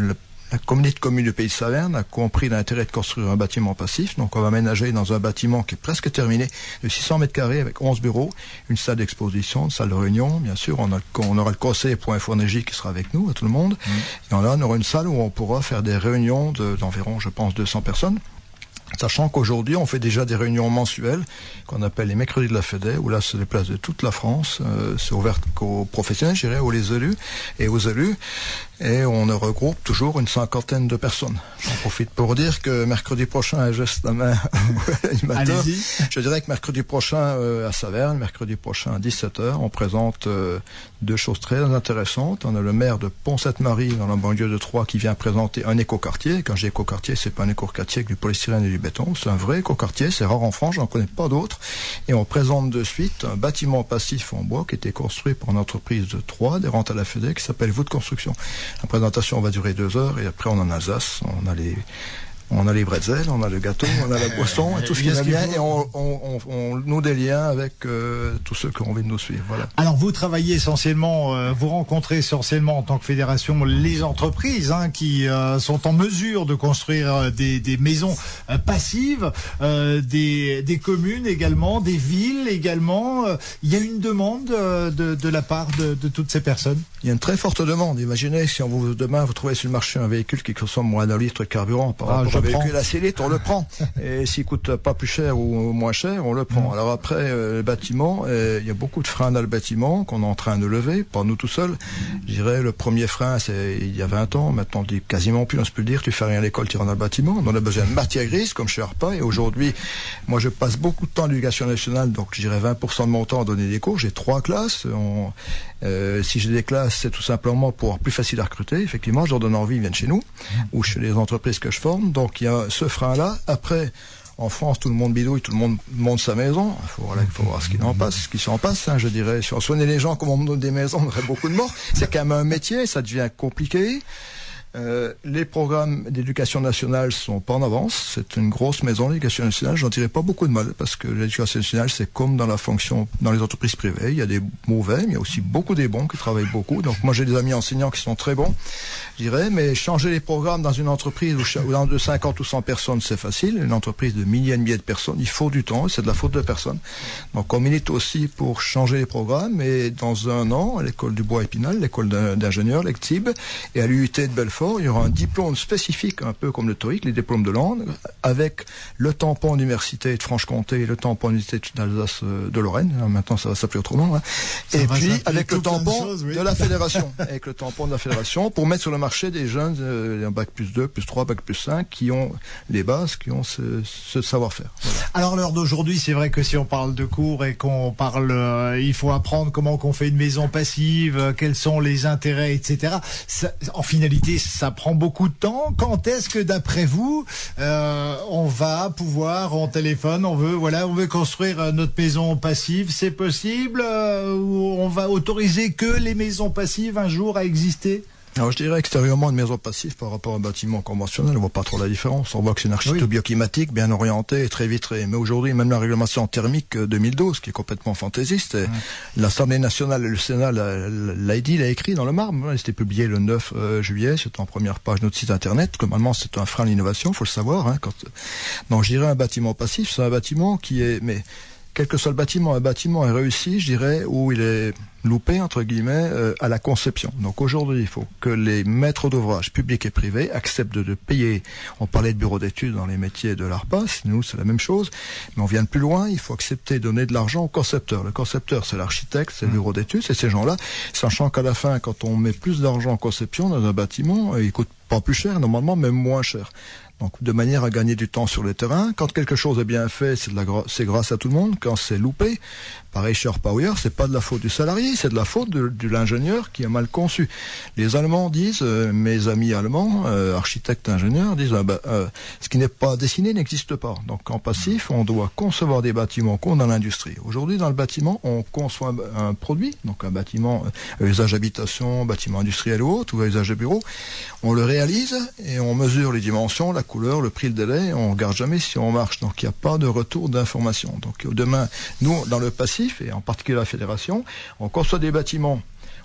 La communauté de communes du Pays de Saverne a compris l'intérêt de construire un bâtiment passif. Donc on va aménager dans un bâtiment qui est presque terminé, de six cents mètres carrés avec onze bureaux, une salle d'exposition, une salle de réunion. Bien sûr, on, a, on aura le conseil pour Infoénergie qui sera avec nous, à tout le monde. Mmh. Et on, a, on aura une salle où on pourra faire des réunions de, d'environ, je pense, deux cents personnes. Sachant qu'aujourd'hui, on fait déjà des réunions mensuelles qu'on appelle les mercredis de la Fédé, où là, c'est des places de toute la France. Euh, c'est ouvert qu'aux professionnels, je dirais, aux les élus et aux élus. Et on regroupe toujours une cinquantaine de personnes. J'en profite pour dire que mercredi prochain, geste la main à l'animateur. Je dirais que mercredi prochain euh, à Saverne, mercredi prochain à dix-sept heures, on présente euh, deux choses très intéressantes. On a le maire de Pont-Sainte-Marie, dans la banlieue de Troyes, qui vient présenter un écoquartier. Quand je dis écoquartier, c'est pas un écoquartier avec du polystyrène et du béton. C'est un vrai écoquartier. C'est rare en France, j'en connais pas d'autres. Et on présente de suite un bâtiment passif en bois qui a été construit par une entreprise de Troyes, des rentes à la Fédé, qui s'appelle Voûte Construction. La présentation va durer deux heures et après on est en Alsace, on a les, on a les bretzels, on a le gâteau, on a la boisson et tout ce qui va bien et on, on, on, on noue des liens avec euh, tous ceux qui ont envie de nous suivre. Voilà. Alors vous travaillez essentiellement, euh, vous rencontrez essentiellement en tant que fédération les entreprises hein, qui euh, sont en mesure de construire des, des maisons euh, passives, euh, des, des communes également, des villes également. Euh, il y a une demande euh, de, de la part de, de toutes ces personnes. Il y a une très forte demande. Imaginez si on vous, demain vous trouvez sur le marché un véhicule qui consomme moins d'un litre de carburant par rapport ah, à un véhicule à six litres, on le prend. Et s'il coûte pas plus cher ou moins cher, on le prend. Mmh. Alors après, euh, le bâtiment, euh, il y a beaucoup de freins dans le bâtiment qu'on est en train de lever, pas nous tout seuls. Je dirais le premier frein, c'est il y a vingt ans. Maintenant, on dit quasiment plus, on se peut le dire, tu fais rien à l'école, tu rentres dans le bâtiment. On a besoin de matière grise, comme chez Arpa. Et aujourd'hui, moi, je passe beaucoup de temps à l'éducation nationale, donc je dirais vingt pour cent de mon temps à donner des cours. J'ai trois classes. On, euh, si j'ai des classes, c'est tout simplement pour avoir plus facile à recruter. Effectivement, je leur donne envie, ils viennent chez nous, ou chez les entreprises que je forme. Donc, il y a ce frein-là. Après, en France, tout le monde bidouille, tout le monde monte sa maison. Il faut, voilà, il faut voir ce qu'il en passe, ce qui s'en passe. Hein, je dirais, si on soignait les gens comme on monte des maisons, on aurait beaucoup de morts. C'est quand même un métier, ça devient compliqué. Euh, les programmes d'éducation nationale sont pas en avance. C'est une grosse maison, l'éducation nationale. J'en dirais pas beaucoup de mal parce que l'éducation nationale, c'est comme dans la fonction, dans les entreprises privées. Il y a des mauvais, mais il y a aussi beaucoup des bons qui travaillent beaucoup. Donc moi, j'ai des amis enseignants qui sont très bons, je dirais. Mais changer les programmes dans une entreprise où dans de cinquante ou cent personnes, c'est facile. Une entreprise de milliers et milliers de personnes, il faut du temps. Et c'est de la faute de personne. Donc on milite aussi pour changer les programmes. Et dans un an, à l'école du Bois Épinal, l'école d'ingénieurs, l'E C T I B, et à l'U T de Belfort, il y aura un diplôme spécifique, un peu comme le TOEIC, les diplômes de langue, avec le tampon université de Franche-Comté et le tampon université d'Alsace de Lorraine. Maintenant, ça va s'appeler autrement. Hein. Et puis, avec le tampon de, choses, oui. de la fédération. Avec le tampon de la fédération, pour mettre sur le marché des jeunes, euh, un bac plus deux, plus trois, bac plus cinq, qui ont les bases, qui ont ce, ce savoir-faire. Voilà. Alors, l'heure d'aujourd'hui, c'est vrai que si on parle de cours et qu'on parle, euh, il faut apprendre comment qu'on fait une maison passive, euh, quels sont les intérêts, et cetera. Ça, en finalité, ça prend beaucoup de temps. Quand est-ce que, d'après vous, euh, on va pouvoir, on téléphone, on veut, voilà, on veut construire notre maison passive, c'est possible, euh, ou on va autoriser que les maisons passives un jour à exister? Alors je dirais extérieurement une maison passive par rapport à un bâtiment conventionnel, on voit pas trop la différence. On voit que c'est une architecture oui. bioclimatique, bien orientée, très vitrée. Mais aujourd'hui, même la réglementation thermique deux mille douze, qui est complètement fantaisiste, ouais. l'Assemblée nationale et le Sénat l'a dit, l'a écrit dans le marbre. C'était publié le neuf juillet, c'était en première page de notre site internet. Normalement, c'est un frein à l'innovation, faut le savoir. Hein, quand... Donc je dirais un bâtiment passif, c'est un bâtiment qui est... mais quel que soit le bâtiment, un bâtiment est réussi, je dirais, où il est loupé, entre guillemets, euh, à la conception. Donc aujourd'hui, il faut que les maîtres d'ouvrage publics et privés acceptent de, de payer. On parlait de bureaux d'études dans les métiers de l'Arpa, nous c'est la même chose, mais on vient de plus loin, il faut accepter de donner de l'argent au concepteur. Le concepteur, c'est l'architecte, c'est le bureau d'études, c'est ces gens-là, sachant qu'à la fin, quand on met plus d'argent en conception dans un bâtiment, il coûte pas plus cher, normalement, même moins cher. Donc, de manière à gagner du temps sur le terrain. Quand quelque chose est bien fait, c'est, de la gra- c'est grâce à tout le monde. Quand c'est loupé, pareil chez Power, c'est pas de la faute du salarié, c'est de la faute de, de l'ingénieur qui a mal conçu. Les Allemands disent, euh, mes amis allemands, euh, architectes, ingénieurs, disent, euh, bah, euh, ce qui n'est pas dessiné n'existe pas. Donc, en passif, on doit concevoir des bâtiments comme dans l'industrie. Aujourd'hui, dans le bâtiment, on conçoit un, un produit, donc un bâtiment euh, usage habitation, bâtiment industriel ou autre, ou usage de bureau. On le réalise et on mesure les dimensions, la couleur, le prix, le délai, on regarde jamais si on marche. Donc il n'y a pas de retour d'information. Donc demain, nous, dans le passif, et en particulier la fédération, on conçoit des bâtiments,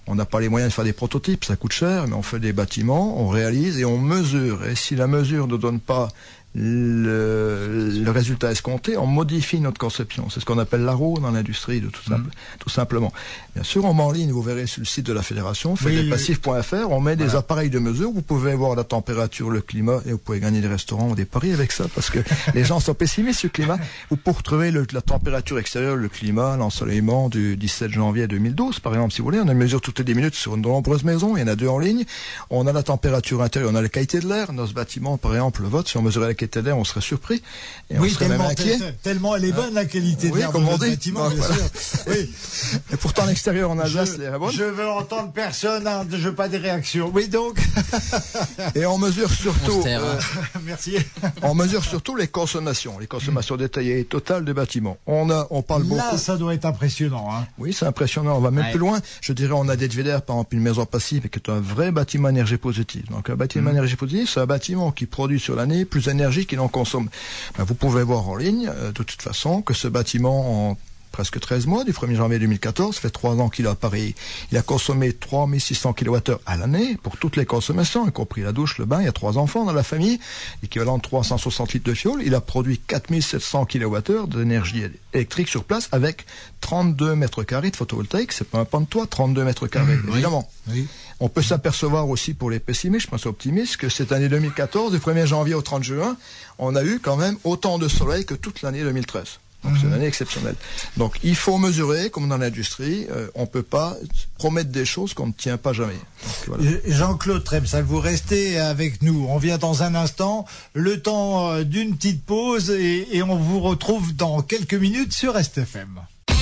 On n'a pas les moyens de faire des prototypes, ça coûte cher, mais on fait des bâtiments, on réalise et on mesure. Et si la mesure ne donne pas Le, le résultat escompté, on modifie notre conception. C'est ce qu'on appelle l'A R O dans l'industrie, de tout, simple, mmh. tout simplement. Bien sûr, on met en ligne, vous verrez sur le site de la fédération, fait des passifs point f r, on met voilà. des appareils de mesure, vous pouvez voir la température, le climat, et vous pouvez gagner des restaurants ou des paris avec ça, parce que les gens sont pessimistes sur le climat. Vous pouvez retrouver le, la température extérieure, le climat, l'ensoleillement du dix-sept janvier deux mille douze, par exemple, si vous voulez. On a une mesure toutes les dix minutes sur de nombreuses maisons, il y en a deux en ligne. On a la température intérieure, on a la qualité de l'air. Nos bâtiments, par exemple, le vôtre, si on mesurait la qualité de l'air, on serait surpris. Et oui, on serait même inquiet. Tellement elle est bonne, la qualité de oui, l'air comme de on notre dit. bâtiment, bien voilà. sûr. Oui. Et pourtant, à l'extérieur, en Alsace, l'air est bon. Je veux entendre personne, hein, je veux pas des réactions. Oui, donc. Et on mesure surtout, on euh, merci. On mesure surtout les consommations, les consommations détaillées et totales des bâtiments. On a, on parle Là, beaucoup. Là, ça doit être impressionnant, hein. Oui, c'est impressionnant. On va même ouais. plus loin. Je dirais, on a des Vedder, par exemple, une maison passive, qui est un vrai bâtiment énergie positive. Donc, un bâtiment mmh. énergie positive, c'est un bâtiment qui produit sur l'année plus d'énergie qu'il en consomme. Ben, vous pouvez voir en ligne, euh, de toute façon, que ce bâtiment, en presque treize mois, du premier janvier deux mille quatorze, ça fait trois ans qu'il a à Paris. Il a consommé trois mille six cents kilowattheures à l'année pour toutes les consommations, y compris la douche, le bain. Il y a trois enfants dans la famille, équivalent de trois cent soixante litres de fioul. Il a produit quatre mille sept cents kilowattheures d'énergie électrique sur place avec trente-deux mètres carrés de photovoltaïque. C'est pas un pan de toit, trente-deux mètres carrés, mmh, évidemment. Oui. Oui. On peut s'apercevoir aussi pour les pessimistes, je pense optimistes, que cette année deux mille quatorze, du premier janvier au trente juin, on a eu quand même autant de soleil que toute l'année deux mille treize. Donc mmh. c'est une année exceptionnelle. Donc il faut mesurer, comme dans l'industrie, euh, on ne peut pas promettre des choses qu'on ne tient pas jamais. Donc, voilà. Jean-Claude Tremsal, vous restez avec nous. On vient dans un instant, le temps euh, d'une petite pause et, et on vous retrouve dans quelques minutes sur S T F M.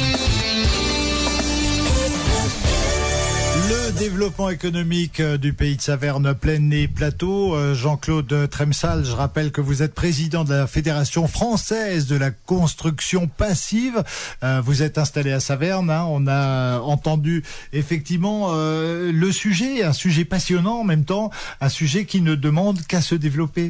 Le développement économique du pays de Saverne, Plaine et Plateau. Jean-Claude Tremsal, je rappelle que vous êtes président de la Fédération française de la construction passive. Euh, vous êtes installé à Saverne. Hein. On a entendu effectivement euh, le sujet, un sujet passionnant en même temps, un sujet qui ne demande qu'à se développer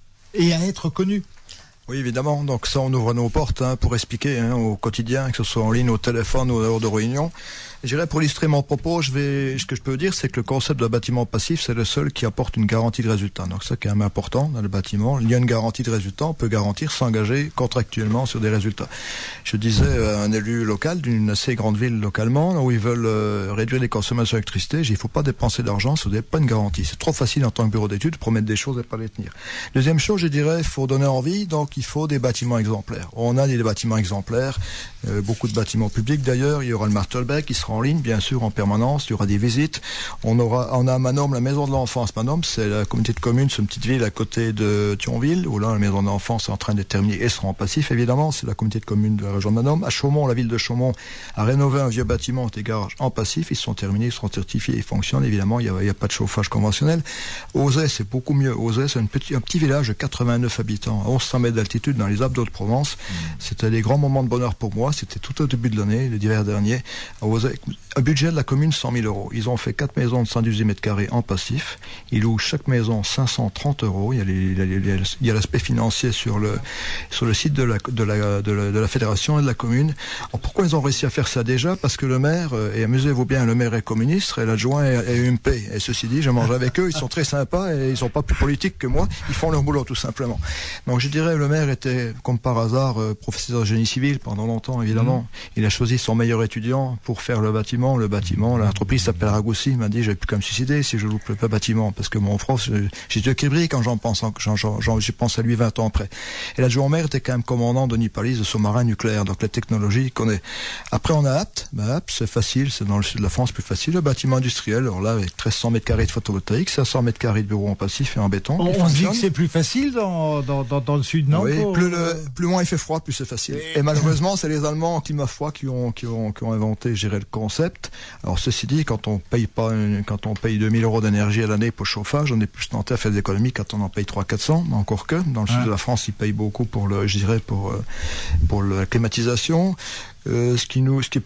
et à être connu. Oui, évidemment. Donc ça, on ouvre nos portes hein, pour expliquer hein, au quotidien, que ce soit en ligne, au téléphone ou hors de réunion. Je dirais, pour illustrer mon propos, je vais, ce que je peux dire, c'est que le concept de bâtiment passif, c'est le seul qui apporte une garantie de résultat. Donc ça, qui est quand même important dans le bâtiment. Il y a une garantie de résultat. On peut garantir, s'engager contractuellement sur des résultats. Je disais à un élu local d'une assez grande ville localement, où ils veulent euh, réduire les consommations d'électricité, il ne faut pas dépenser d'argent si vous n'avez pas une garantie. C'est trop facile en tant que bureau d'études de promettre des choses et pas les tenir. Deuxième chose, je dirais, il faut donner envie, donc il faut des bâtiments exemplaires. On a des bâtiments exemplaires, euh, beaucoup de bâtiments publics d'ailleurs. Il y aura le Martelbeck qui sera en ligne, bien sûr, en permanence. Il y aura des visites. On aura, on a à Manom la maison de l'enfance. Manom, c'est la communauté de communes, c'est une petite ville à côté de Thionville, où là, la maison de l'enfance est en train de terminer et sera en passif, évidemment. C'est la communauté de communes de la région de Manom. À Chaumont, la ville de Chaumont a rénové un vieux bâtiment, des garages en passif. Ils sont terminés, ils seront certifiés, ils fonctionnent. Évidemment, il n'y a, il a pas de chauffage conventionnel. Auzay, c'est beaucoup mieux. Auzay, c'est un petit, un petit village de quatre-vingt-neuf habitants, à onze cents mètres d'altitude dans les Alpes d'Haute-Provence. Mmh. C'était des grands moments de bonheur pour moi. C'était tout au début de l'année, l'hiver dernier. À Auzay, un budget de la commune cent mille euros. Ils ont fait quatre maisons de cent dix-huit mètres carrés en passif. Ils louent chaque maison cinq cent trente euros. Il y a, les, les, il y a l'aspect financier sur le, sur le site de la, de, la, de, la, de la fédération et de la commune. Alors pourquoi ils ont réussi à faire ça déjà? Parce que le maire, et amusez-vous bien, le maire est communiste et l'adjoint est, est U M P. Et ceci dit, je mange avec eux, ils sont très sympas et ils sont pas plus politiques que moi. Ils font leur boulot tout simplement. Donc je dirais, le maire était, comme par hasard, euh, professeur de génie civil pendant longtemps évidemment. Mmh. Il a choisi son meilleur étudiant pour faire le bâtiment. Le bâtiment, l'entreprise s'appelle Ragoussi. Il m'a dit, j'avais plus qu'à me suicider si je loupe le bâtiment, parce que mon prof, j'ai deux qui brillent quand j'en pense, j'en, j'en, j'y pense à lui vingt ans après. Et l'adjoint au maire était quand même commandant de Nipalis de sous-marins nucléaires, donc la technologie il connaît. Après on a Apt, ben, Apt c'est facile, c'est dans le sud de la France plus facile, le bâtiment industriel, alors là avec mille trois cents mètres carrés de photovoltaïque, cinq cents mètres carrés de bureaux en passif et en béton. On, on dit que c'est plus facile dans, dans, dans, dans le sud, non? Oui, pour... plus, le, plus loin il fait froid, plus c'est facile. Et, et malheureusement c'est les Allemands en climat froid qui ont, qui ont, qui ont inventé, je dirais, le concept. Alors ceci dit, quand on paye pas, une, quand on paye deux mille euros d'énergie à l'année pour le chauffage, on est plus tenté à faire des économies quand on en paye trois cents à quatre cents, encore que dans le sud de la France, ils payent beaucoup pour le, je dirais, pour, pour la climatisation. Euh, ce qui nous, ce qui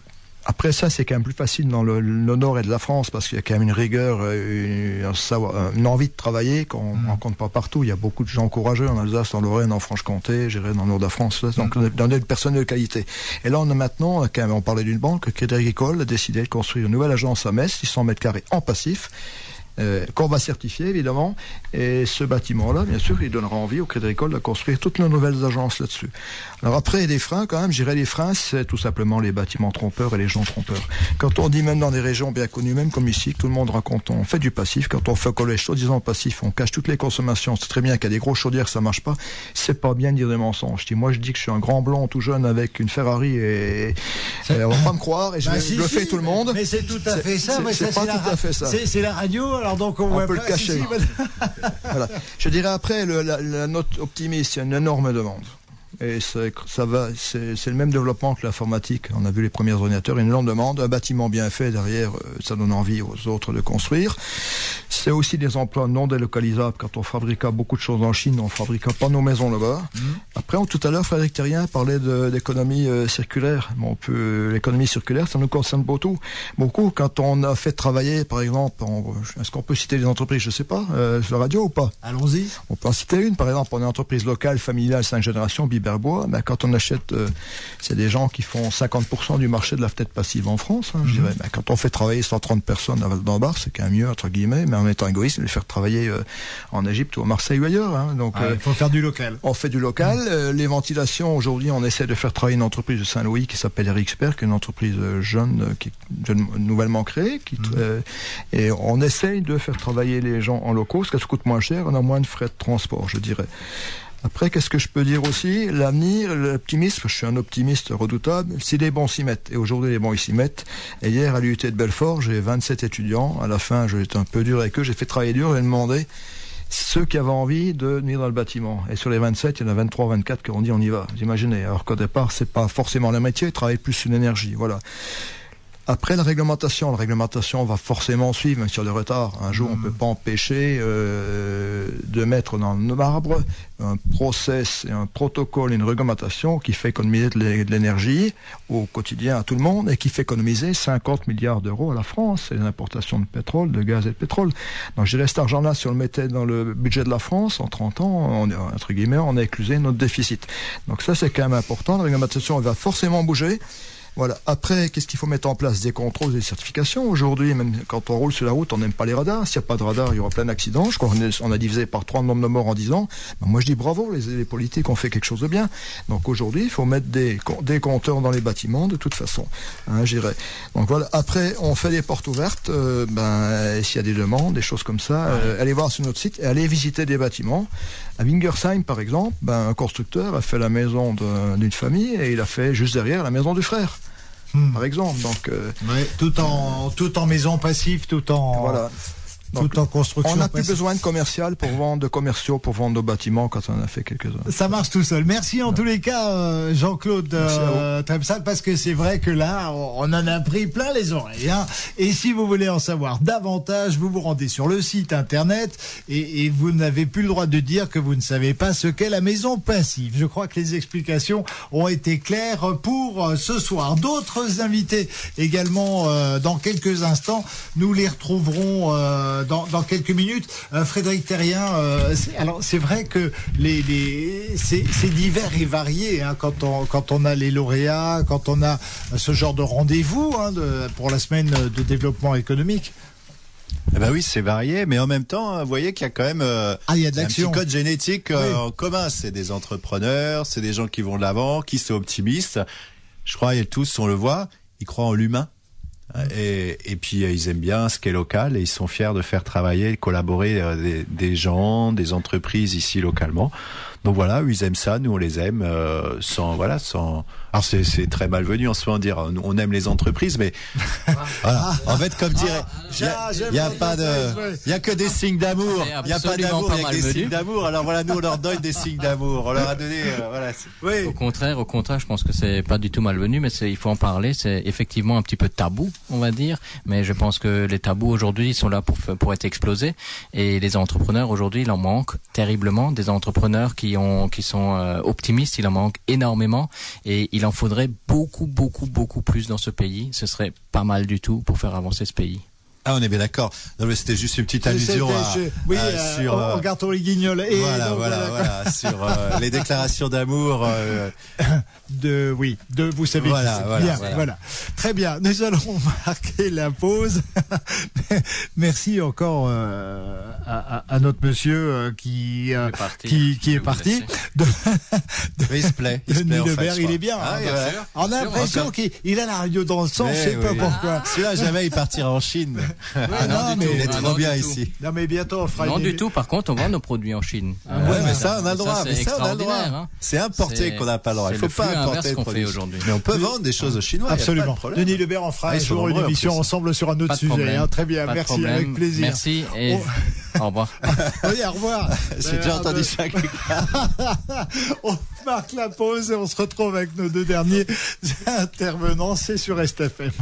Après ça, c'est quand même plus facile dans le, le nord et de la France parce qu'il y a quand même une rigueur, une, un savoir, une envie de travailler qu'on ne rencontre pas partout. Il y a beaucoup de gens courageux en Alsace, en Lorraine, en Franche-Comté, j'irai dans le nord de la France. Là, donc, mmh. dans des personnes de qualité. Et là, on a maintenant, quand même, on parlait d'une banque, Crédit Agricole a décidé de construire une nouvelle agence à Metz, six cents mètres carrés en passif. Euh, qu'on va certifier évidemment, et ce bâtiment-là, bien sûr, il donnera envie au Crédit Agricole de construire toutes nos nouvelles agences là-dessus. Alors après, il y a des freins quand même, je dirais les freins, c'est tout simplement les bâtiments trompeurs et les gens trompeurs. Quand on dit même dans des régions bien connues, même comme ici, que tout le monde raconte, on fait du passif, quand on fait au collège soi-disant passif, on cache toutes les consommations, c'est très bien qu'il y a des gros chaudières, ça marche pas, c'est pas bien de dire des mensonges. Je dis, moi je dis que je suis un grand blond tout jeune avec une Ferrari et, et on va pas me croire, et je, bah, vais, si, je le si, fais tout le monde. Mais c'est tout à fait ça, c'est, mais c'est ça, pas c'est tout la, à fait ça. C'est, c'est la radio, alors donc on, on peut pas, le cacher. Si, si, voilà. Je dirais après, le, la, la note optimiste, il y a une énorme demande. Et c'est, ça va, c'est, c'est le même développement que l'informatique. On a vu les premiers ordinateurs, une longue demande, un bâtiment bien fait derrière, ça donne envie aux autres de construire. C'est aussi des emplois non délocalisables. Quand on fabriqua beaucoup de choses en Chine, on fabriqua pas nos maisons là-bas. Mmh. Après, on, tout à l'heure, Frédéric Terrien parlait de, d'économie euh, circulaire. Bon, on peut, l'économie circulaire, ça nous concerne beaucoup. Beaucoup. Quand on a fait travailler, par exemple, on, est-ce qu'on peut citer des entreprises, je sais pas, euh, sur la radio ou pas? Allons-y. On peut en citer une, par exemple, on est une entreprise locale, familiale, cinq générations, Biberbois. Ben, quand on achète, euh, c'est des gens qui font cinquante pour cent du marché de la fenêtre passive en France, hein, mmh. je dirais. Ben, quand on fait travailler cent trente personnes à Val-d'Ambar, c'est quand même mieux, entre guillemets, mais en étant égoïste, de les faire travailler euh, en Égypte ou à Marseille ou ailleurs. Hein, donc, il euh, faut faire du local. On fait du local. Mmh. Euh, les ventilations, aujourd'hui, on essaie de faire travailler une entreprise de Saint-Louis qui s'appelle Erixpert, qui est une entreprise jeune, euh, qui jeune, nouvellement créée, qui, mmh. euh, et on essaye de faire travailler les gens en locaux, parce que ça coûte moins cher, on a moins de frais de transport, je dirais. Après, qu'est-ce que je peux dire aussi? L'avenir, l'optimisme, je suis un optimiste redoutable, si les bons s'y mettent. Et aujourd'hui, les bons, ils s'y mettent. Et hier, à l'U T de Belfort, j'ai vingt-sept étudiants. À la fin, j'étais un peu dur avec eux. J'ai fait travailler dur. J'ai demandé ceux qui avaient envie de venir dans le bâtiment. Et sur les vingt-sept, il y en a vingt-trois, vingt-quatre qui ont dit on y va. Vous imaginez. Alors qu'au départ, c'est pas forcément le métier. Ils travaillent plus une énergie. Voilà. Après la réglementation, la réglementation va forcément suivre, même sur le retard. Un jour, mmh. on ne peut pas empêcher euh, de mettre dans le marbre un process, un protocole, une réglementation qui fait économiser de l'énergie au quotidien à tout le monde et qui fait économiser cinquante milliards d'euros à la France. C'est les importations de pétrole, de gaz et de pétrole. Donc, je dirais cet argent-là, si on le mettait dans le budget de la France, en trente ans, on, entre guillemets, on a éclusé notre déficit. Donc ça, c'est quand même important. La réglementation, elle va forcément bouger. Voilà. Après, qu'est-ce qu'il faut mettre en place? Des contrôles, des certifications. Aujourd'hui, même quand on roule sur la route, on n'aime pas les radars. S'il n'y a pas de radar, il y aura plein d'accidents. Je crois qu'on a divisé par trois le nombre de morts en dix ans. Ben, moi, je dis bravo, les, les politiques ont fait quelque chose de bien. Donc aujourd'hui, il faut mettre des, des compteurs dans les bâtiments, de toute façon. Hein, j'irais. Donc voilà. Après, on fait des portes ouvertes. Euh, ben, s'il y a des demandes, des choses comme ça, euh, allez voir sur notre site et allez visiter des bâtiments. À Wingersheim, par exemple, ben, un constructeur a fait la maison de, d'une famille et il a fait juste derrière la maison du frère. Hmm. Par exemple, donc euh, ouais, tout en tout en maison passive, tout en voilà. Donc, tout en construction. On n'a plus besoin de commercial pour vendre de commerciaux pour vendre nos bâtiments quand on en a fait quelques-uns. Ça marche tout seul. Merci en ouais. tous les cas, Jean-Claude euh, Tremsal, parce que c'est vrai que là, on en a pris plein les oreilles. Hein. Et si vous voulez en savoir davantage, vous vous rendez sur le site internet et, et vous n'avez plus le droit de dire que vous ne savez pas ce qu'est la maison passive. Je crois que les explications ont été claires pour ce soir. D'autres invités également euh, dans quelques instants. Nous les retrouverons euh, Dans, dans quelques minutes. Euh, Frédéric Terrien, euh, c'est, alors c'est vrai que les, les, c'est, c'est divers et varié hein, quand, on, quand on a les lauréats, quand on a ce genre de rendez-vous hein, de, pour la semaine de développement économique. Eh ben oui, c'est varié, mais en même temps, vous voyez qu'il y a quand même euh, ah, il y a de un l'action. petit code génétique euh, oui. en commun. C'est des entrepreneurs, c'est des gens qui vont de l'avant, qui sont optimistes. Je crois, et tous, on le voit, ils croient en l'humain. Et, et puis ils aiment bien ce qui est local et ils sont fiers de faire travailler, collaborer euh, des, des gens, des entreprises ici localement. Donc voilà, eux, ils aiment ça, nous on les aime euh, sans voilà sans. Alors c'est c'est très malvenu en ce moment de dire on aime les entreprises, mais voilà. En fait, comme dirait, il y a, y a pas de, il y a que des signes d'amour. Il y a pas d'amour, il y a que des signes d'amour. Alors voilà, nous on leur donne des signes d'amour. On leur a donné euh, voilà. Oui. Au contraire, au contraire, je pense que c'est pas du tout malvenu, mais c'est il faut en parler. C'est effectivement un petit peu tabou, on va dire, mais je pense que les tabous aujourd'hui sont là pour pour être explosés et les entrepreneurs aujourd'hui, il en manque terriblement des entrepreneurs qui qui ont qui sont euh, optimistes. Il en manque énormément et il en faudrait beaucoup, beaucoup, beaucoup plus dans ce pays. Ce serait pas mal du tout pour faire avancer ce pays. Ah, on est bien d'accord. Non, mais c'était juste une petite allusion à, je, oui, à, euh, sur. On regarde les guignols. Et voilà, donc, voilà, voilà, sur euh, les déclarations d'amour. Euh... De, oui, de, vous savez. Voilà, qui voilà, bien, voilà. voilà. Très bien. Nous allons marquer la pause. Merci encore euh, à, à, à notre monsieur euh, qui, euh, qui, qui est parti. De, de, il se plaît. Il se plaît. Denis En fait, Lebert, il est bien. Ah, hein, bien ouais. sûr. On a l'impression qu'il il a la radio dans le sang. Je sais oui. pas pourquoi. Ah. Celui-là, jamais il partira en Chine. Ah, non, non, mais il est trop non, bien ici. Non, mais bientôt on fera Non, une... du tout. Par contre, on vend nos produits en Chine. Ah, ouais, mais ça, on a le droit. Ça, mais ça, on a le droit. Hein. C'est importé qu'on n'a pas le droit. Il faut pas importer le produit aujourd'hui. Mais on peut vendre des choses aux Chinois. Absolument. Denis Lebert, on fera ah, un jour une émission ensemble sur un autre sujet. Hein. Très bien. Pas merci, avec plaisir. Merci et oh. Au revoir. Oui, au revoir. J'ai déjà entendu ça. On marque la pause et on se retrouve avec nos deux derniers intervenants. C'est sur S T F M.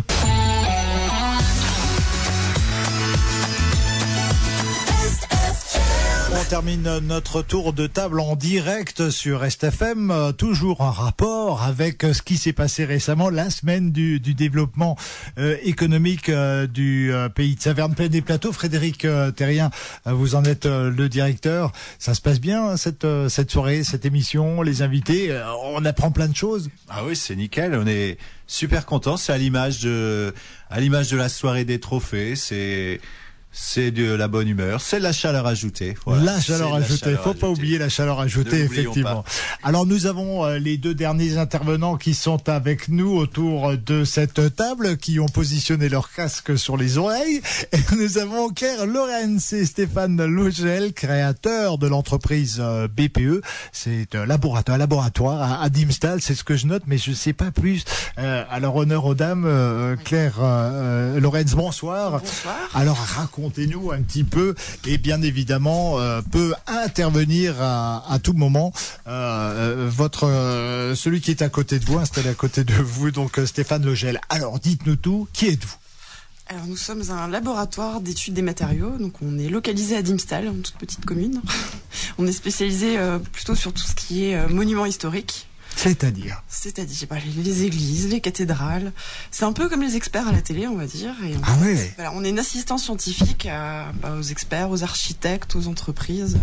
On termine notre tour de table en direct sur S T F M, toujours en rapport avec ce qui s'est passé récemment, la semaine du, du développement euh, économique euh, du euh, pays de Saverne-Plaine des Plateaux. Frédéric euh, Terrien, euh, vous en êtes euh, le directeur. Ça se passe bien cette euh, cette soirée, cette émission, les invités. Euh, on apprend plein de choses. Ah oui, c'est nickel. On est super contents. C'est à l'image de à l'image de la soirée des trophées. C'est C'est de la bonne humeur, c'est de la chaleur ajoutée. Voilà. La chaleur ajoutée, il ne faut ajoutée. pas oublier la chaleur ajoutée, effectivement. Pas. Alors nous avons euh, les deux derniers intervenants qui sont avec nous autour de cette table, qui ont positionné leur casque sur les oreilles. Et nous avons Claire Lorenz et Stéphane Logel, créateurs de l'entreprise euh, B P E. C'est un laboratoire, un laboratoire à, à Diemstal, c'est ce que je note, mais je ne sais pas plus. Euh, alors honneur aux dames, euh, Claire euh, Lorenz, bonsoir. Bonsoir. Alors raconte Racontez-nous un petit peu, et bien évidemment euh, peut intervenir à, à tout moment euh, votre euh, celui qui est à côté de vous, installé à côté de vous, donc euh, Stéphane Logel. Alors dites-nous tout, qui êtes-vous ? Alors nous sommes un laboratoire d'études des matériaux, donc on est localisé à Diemstal, une toute petite commune. On est spécialisé euh, plutôt sur tout ce qui est euh, monuments historiques. C'est-à-dire C'est-à-dire bah, les, les églises, les cathédrales. C'est un peu comme les experts à la télé, on va dire. Et on, ah oui. Voilà, on est une assistance scientifique à, bah, aux experts, aux architectes, aux entreprises.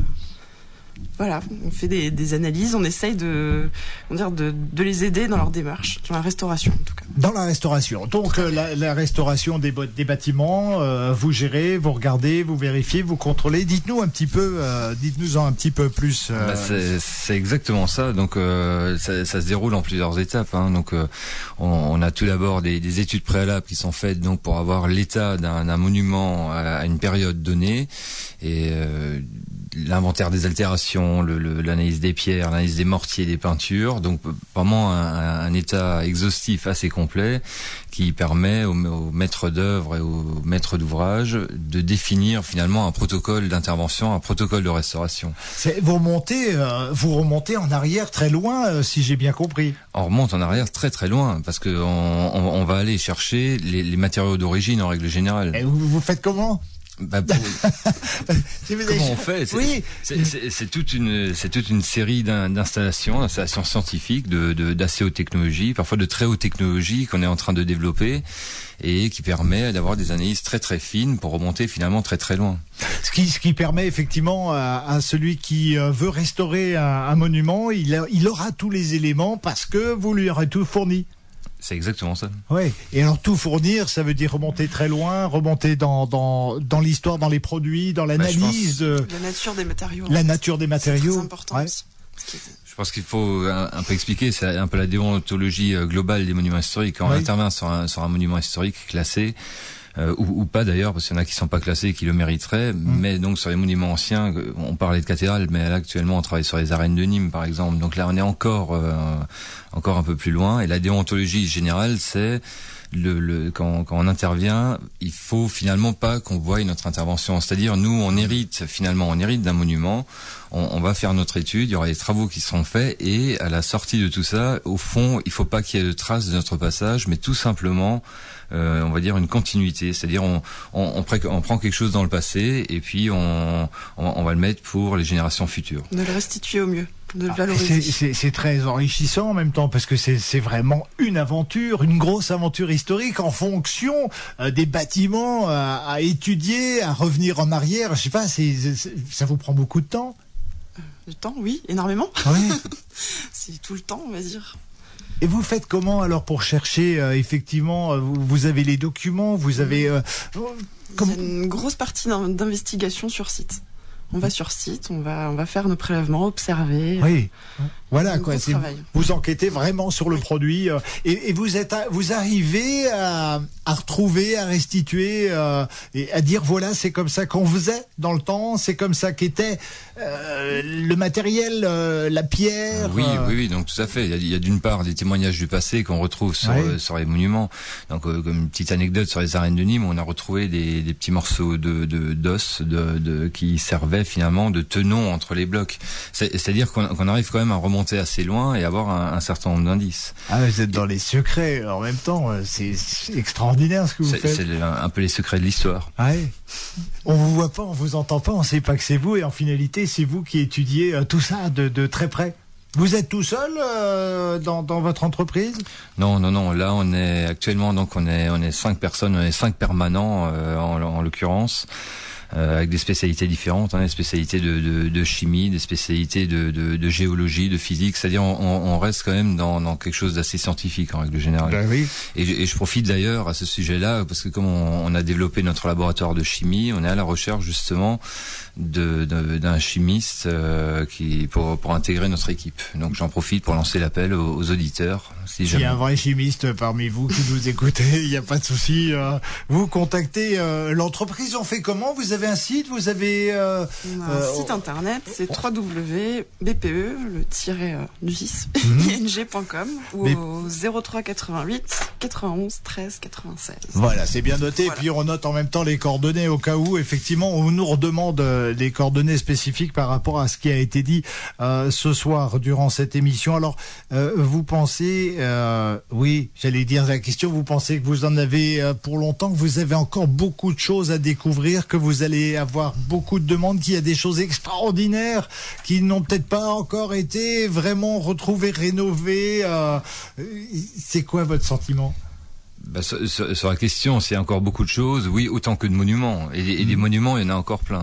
Voilà, on fait des, des analyses, on essaye de, on dire, de, de les aider dans leur démarche, dans la restauration en tout cas. Dans la restauration. Donc euh, la, la restauration des, des bâtiments, euh, vous gérez, vous regardez, vous vérifiez, vous contrôlez. Dites-nous un petit peu, euh, dites-nous un petit peu plus. Euh... Bah c'est, c'est exactement ça. Donc euh, ça, ça se déroule en plusieurs étapes. Hein. Donc euh, on, on a tout d'abord des, des études préalables qui sont faites donc pour avoir l'état d'un, d'un monument à une période donnée et euh, l'inventaire des altérations, le, le, l'analyse des pierres, l'analyse des mortiers, des peintures, donc vraiment un, un état exhaustif assez complet qui permet aux, aux maîtres d'œuvre et aux maîtres d'ouvrage de définir finalement un protocole d'intervention, un protocole de restauration. C'est, vous remontez, euh, vous remontez en arrière très loin, euh, si j'ai bien compris. On remonte en arrière très très loin parce que on, on, on va aller chercher les, les matériaux d'origine en règle générale. Et vous, vous faites comment ? Bah pour... Comment on fait c'est, oui. c'est, c'est, c'est toute une c'est toute une série d'installations, d'installations scientifiques, de, de d'assez haute technologie, parfois de très haute technologie qu'on est en train de développer et qui permet d'avoir des analyses très très fines pour remonter finalement très très loin. Ce qui ce qui permet effectivement à, à celui qui veut restaurer un, un monument, il a, il aura tous les éléments parce que vous lui aurez tout fourni. C'est exactement ça. Oui. Et alors tout fournir, ça veut dire remonter très loin, remonter dans dans dans l'histoire, dans les produits, dans l'analyse. Bah, la nature des matériaux. La nature des matériaux. C'est très important. Ouais. Je pense qu'il faut un, un peu expliquer, c'est un peu la déontologie globale des monuments historiques. Quand oui. on intervient sur un sur un monument historique classé. Euh, ou, ou pas d'ailleurs, parce qu'il y en a qui sont pas classés et qui le mériteraient. Mmh. Mais donc sur les monuments anciens, on parlait de cathédrales, mais là actuellement on travaille sur les arènes de Nîmes par exemple. Donc là on est encore euh, encore un peu plus loin. Et la déontologie générale, c'est le, le quand, quand on intervient, il faut finalement pas qu'on voie notre intervention. C'est-à-dire nous on hérite finalement, on hérite d'un monument. On, on va faire notre étude, il y aura des travaux qui seront faits et à la sortie de tout ça, au fond, il faut pas qu'il y ait de traces de notre passage, mais tout simplement Euh, on va dire une continuité, c'est-à-dire on, on, on, pré- on prend quelque chose dans le passé et puis on, on, on va le mettre pour les générations futures. De le restituer au mieux. de le Ah, valoriser. c'est, c'est, c'est très enrichissant en même temps parce que c'est, c'est vraiment une aventure, une grosse aventure historique en fonction euh, des bâtiments à, à étudier, à revenir en arrière. Je sais pas, c'est, c'est, ça vous prend beaucoup de temps? Du temps, oui, énormément. Oui. C'est tout le temps, on va dire. Et vous faites comment alors pour chercher euh, effectivement euh, vous, vous avez les documents, vous avez euh, Comme... Il y a une grosse partie d'investigation sur site. On va sur site, on va, on va faire nos prélèvements, observer. Oui, voilà un quoi. gros C'est, travail. vous enquêtez vraiment sur le produit euh, et, et vous êtes, à, vous arrivez à, à retrouver, à restituer euh, et à dire voilà, c'est comme ça qu'on faisait dans le temps, c'est comme ça qu'était euh, le matériel, euh, la pierre. Oui, euh... oui, oui, donc tout à fait. Il y a, il y a d'une part des témoignages du passé qu'on retrouve sur, Ouais. euh, sur les monuments. Donc, euh, comme une petite anecdote sur les arènes de Nîmes, on a retrouvé des, des petits morceaux de, de d'os de, de, qui servaient finalement de tenons entre les blocs. C'est, c'est-à-dire qu'on, qu'on arrive quand même à remonter assez loin et avoir un, un certain nombre d'indices. Ah, vous êtes dans les secrets en même temps. C'est, c'est extraordinaire ce que vous C'est, faites. c'est le- un, un peu les secrets de l'histoire. Ouais. On vous voit pas, on vous entend pas, on sait pas que c'est vous et en finalité c'est vous qui étudiez euh, tout ça de, de très près. Vous êtes tout seul euh, dans, dans votre entreprise? Non, non, non. Là, on est actuellement donc on est on est cinq personnes, on est cinq permanents euh, en, en l'occurrence. Euh, avec des spécialités différentes, hein, des spécialités de, de, de chimie, des spécialités de, de, de géologie, de physique, c'est-à-dire on, on reste quand même dans, dans quelque chose d'assez scientifique en règle générale. Ben oui. Et, je- et je profite d'ailleurs à ce sujet-là, parce que comme on, on a développé notre laboratoire de chimie, on est à la recherche justement de, de- d'un chimiste euh, qui pour, pour intégrer notre équipe. Donc j'en profite pour lancer l'appel aux, aux auditeurs. Si S'il y jamais. a un vrai chimiste parmi vous qui nous écoutez, il n'y a pas de souci. Euh, vous contactez euh, l'entreprise. On fait comment? Vous avez un site? Vous avez euh, On a un euh, site internet, c'est w w w point b p e, le tiret euh, du six, Mhm. i n g point com ou Mais- au zéro trois quatre-vingt-huit quatre-vingt-onze treize quatre-vingt-seize. Voilà, c'est bien noté. Voilà. Et puis on note en même temps les coordonnées au cas où, effectivement, on nous redemande euh, des coordonnées spécifiques par rapport à ce qui a été dit euh, ce soir durant cette émission. Alors, euh, vous pensez, euh, oui, j'allais dire la question, vous pensez que vous en avez euh, pour longtemps, que vous avez encore beaucoup de choses à découvrir, que vous allez avoir beaucoup de demandes, qu'il y a des choses extraordinaires qui n'ont peut-être pas encore été vraiment retrouvées, rénovées. Euh, c'est quoi votre sentiment? Bah, sur, sur- sur la question, s'il y a encore beaucoup de choses, oui, autant que de monuments. Et, et des monuments, il y en a encore plein.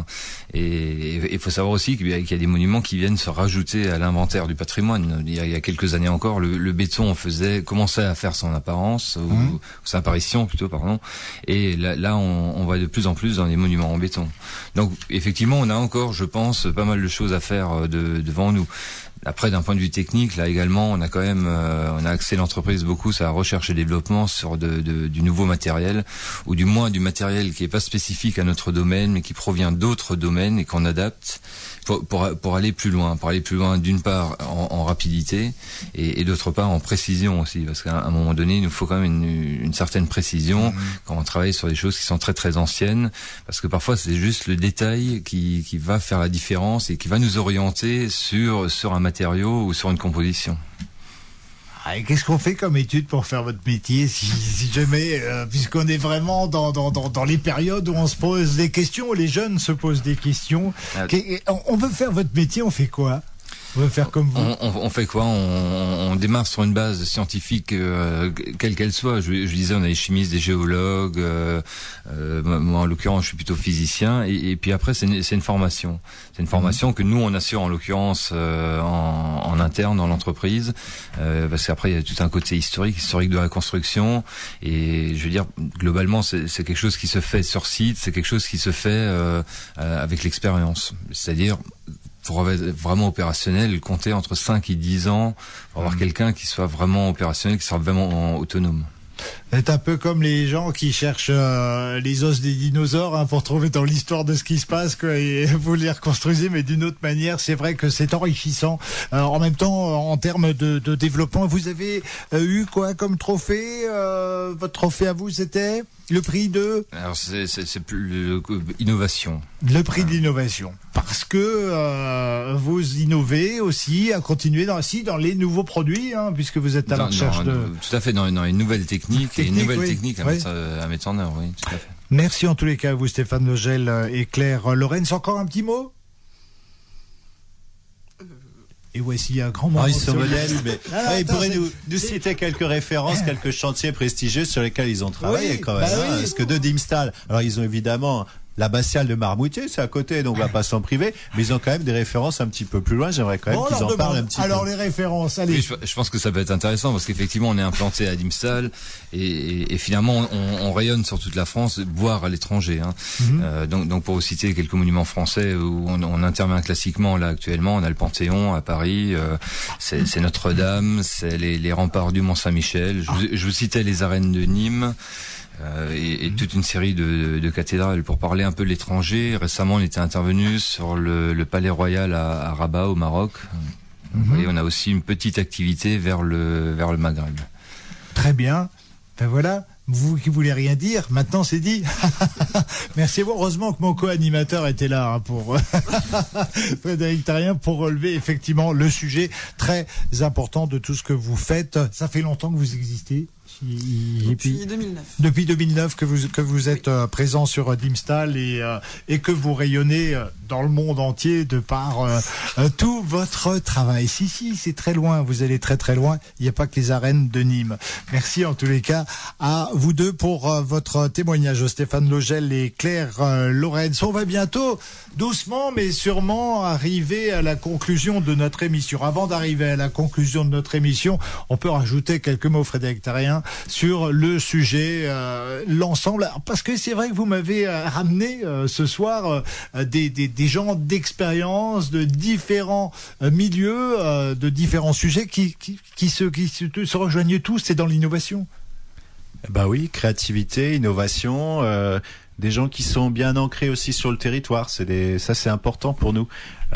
Et il faut savoir aussi qu'il y, a, qu'il y a des monuments qui viennent se rajouter à l'inventaire du patrimoine. Il y a, il y a quelques années encore, le, le béton faisait commençait à faire son apparence, ou, Mmh. ou son apparition plutôt, pardon. Et là, là on, on va de plus en plus dans les monuments en béton. Donc, effectivement, on a encore, je pense, pas mal de choses à faire de, devant nous. Après, d'un point de vue technique, là également, on a quand même, euh, on a axé l'entreprise beaucoup sur la recherche et développement sur de, de, du nouveau matériel, ou du moins du matériel qui est pas spécifique à notre domaine, mais qui provient d'autres domaines et qu'on adapte pour, pour, pour aller plus loin, pour aller plus loin d'une part en, en rapidité et, et d'autre part en précision aussi, parce qu'à un moment donné, il nous faut quand même une, une certaine précision mmh. quand on travaille sur des choses qui sont très très anciennes, parce que parfois c'est juste le détail qui, qui va faire la différence et qui va nous orienter sur sur un matériau ou sur une composition. Ah, et qu'est-ce qu'on fait comme étude pour faire votre métier, si, si jamais, euh, puisqu'on est vraiment dans, dans, dans, dans les périodes où on se pose des questions, où les jeunes se posent des questions. Ah. Qu'est- on, on veut faire votre métier, on fait quoi? On veut faire comme vous. On, on, on fait quoi? on, on démarre sur une base scientifique, euh, quelle qu'elle soit. Je, je disais, on a des chimistes, des géologues. Euh, euh, moi, en l'occurrence, je suis plutôt physicien. Et, et puis après, c'est une, c'est une formation. C'est une formation mmh. que nous, on assure en l'occurrence euh, en, en interne dans l'entreprise, euh, parce qu'après, il y a tout un côté historique, historique de la construction. Et je veux dire, globalement, c'est, c'est quelque chose qui se fait sur site. C'est quelque chose qui se fait euh, avec l'expérience. C'est-à-dire, pour être vraiment opérationnel, compter entre cinq et dix ans pour avoir mmh. quelqu'un qui soit vraiment opérationnel, qui soit vraiment autonome. C'est un peu comme les gens qui cherchent euh, les os des dinosaures hein, pour trouver dans l'histoire de ce qui se passe quoi, et vous les reconstruisez mais d'une autre manière. C'est vrai que c'est enrichissant. Euh, en même temps, en termes de, de développement, vous avez euh, eu quoi comme trophée euh, votre trophée à vous, c'était le prix de Alors c'est, c'est, c'est plus le, le, innovation. Le prix de l'innovation. Parce que euh, vous innovez aussi à continuer dans, si, dans les nouveaux produits, hein, puisque vous êtes à dans, la recherche dans, de... Tout à fait, dans, dans les nouvelles techniques, technique, et une nouvelle oui, technique à, oui. mettre, à mettre en œuvre, oui, tout à fait. Merci en tous les cas à vous Stéphane Legel et Claire Lorenz. Encore un petit mot ? Et voici un grand moment. Ah, ils sont modèles, mais Ah, ah, ils attends, pourraient c'est- nous, nous c'est- citer quelques références, quelques chantiers prestigieux sur lesquels ils ont travaillé Oui, quand même. bah hein, oui. Parce que de Dimstal, alors ils ont évidemment l'abbatiale de Marmoutier, c'est à côté, donc on va pas s'en priver, mais ils ont quand même des références un petit peu plus loin. J'aimerais quand même Bon, on qu'ils leur en parlent demande. un petit Alors peu. les références, allez. Oui, je, je pense que ça peut être intéressant parce qu'effectivement on est implanté à Dimstal et, et, et finalement on, on rayonne sur toute la France, voire à l'étranger. Hein. Mhm. Euh, donc, donc pour vous citer quelques monuments français où on, on intervient classiquement là actuellement, on a le Panthéon à Paris, euh, c'est, c'est Notre-Dame, c'est les, les remparts du Mont-Saint-Michel. Je, vous- je vous citais les arènes de Nîmes. Euh, et, et toute une série de, de cathédrales. Pour parler un peu de l'étranger, récemment on était intervenu sur le, le Palais Royal à, à Rabat au Maroc. Vous voyez, on a aussi une petite activité vers le vers le Maghreb. Très bien. Ben voilà. Vous qui voulez rien dire, maintenant c'est dit. Merci à vous. Heureusement que mon co-animateur était là hein, pour Frédéric Tharien pour relever effectivement le sujet très important de tout ce que vous faites. Ça fait longtemps que vous existez. Et puis, Depuis deux mille neuf. depuis deux mille neuf que vous que vous êtes euh, présent sur euh, Dimstal et euh, et que vous rayonnez euh, dans le monde entier de par euh, euh, tout votre travail. Si si, c'est très loin, vous allez très très loin. Il n'y a pas que les arènes de Nîmes. Merci en tous les cas à vous deux pour euh, votre témoignage, Stéphane Logel et Claire euh, Lorenz. On va bientôt doucement mais sûrement arriver à la conclusion de notre émission. Avant d'arriver à la conclusion de notre émission, on peut rajouter quelques mots, Frédéric Tharien, sur le sujet, euh, l'ensemble, parce que c'est vrai que vous m'avez euh, ramené euh, ce soir euh, des, des, des gens d'expérience, de différents euh, milieux, euh, de différents sujets qui, qui, qui, se, qui se, se rejoignent tous, c'est dans l'innovation. Bah oui, créativité, innovation, euh, des gens qui sont bien ancrés aussi sur le territoire. C'est des, ça c'est important pour nous.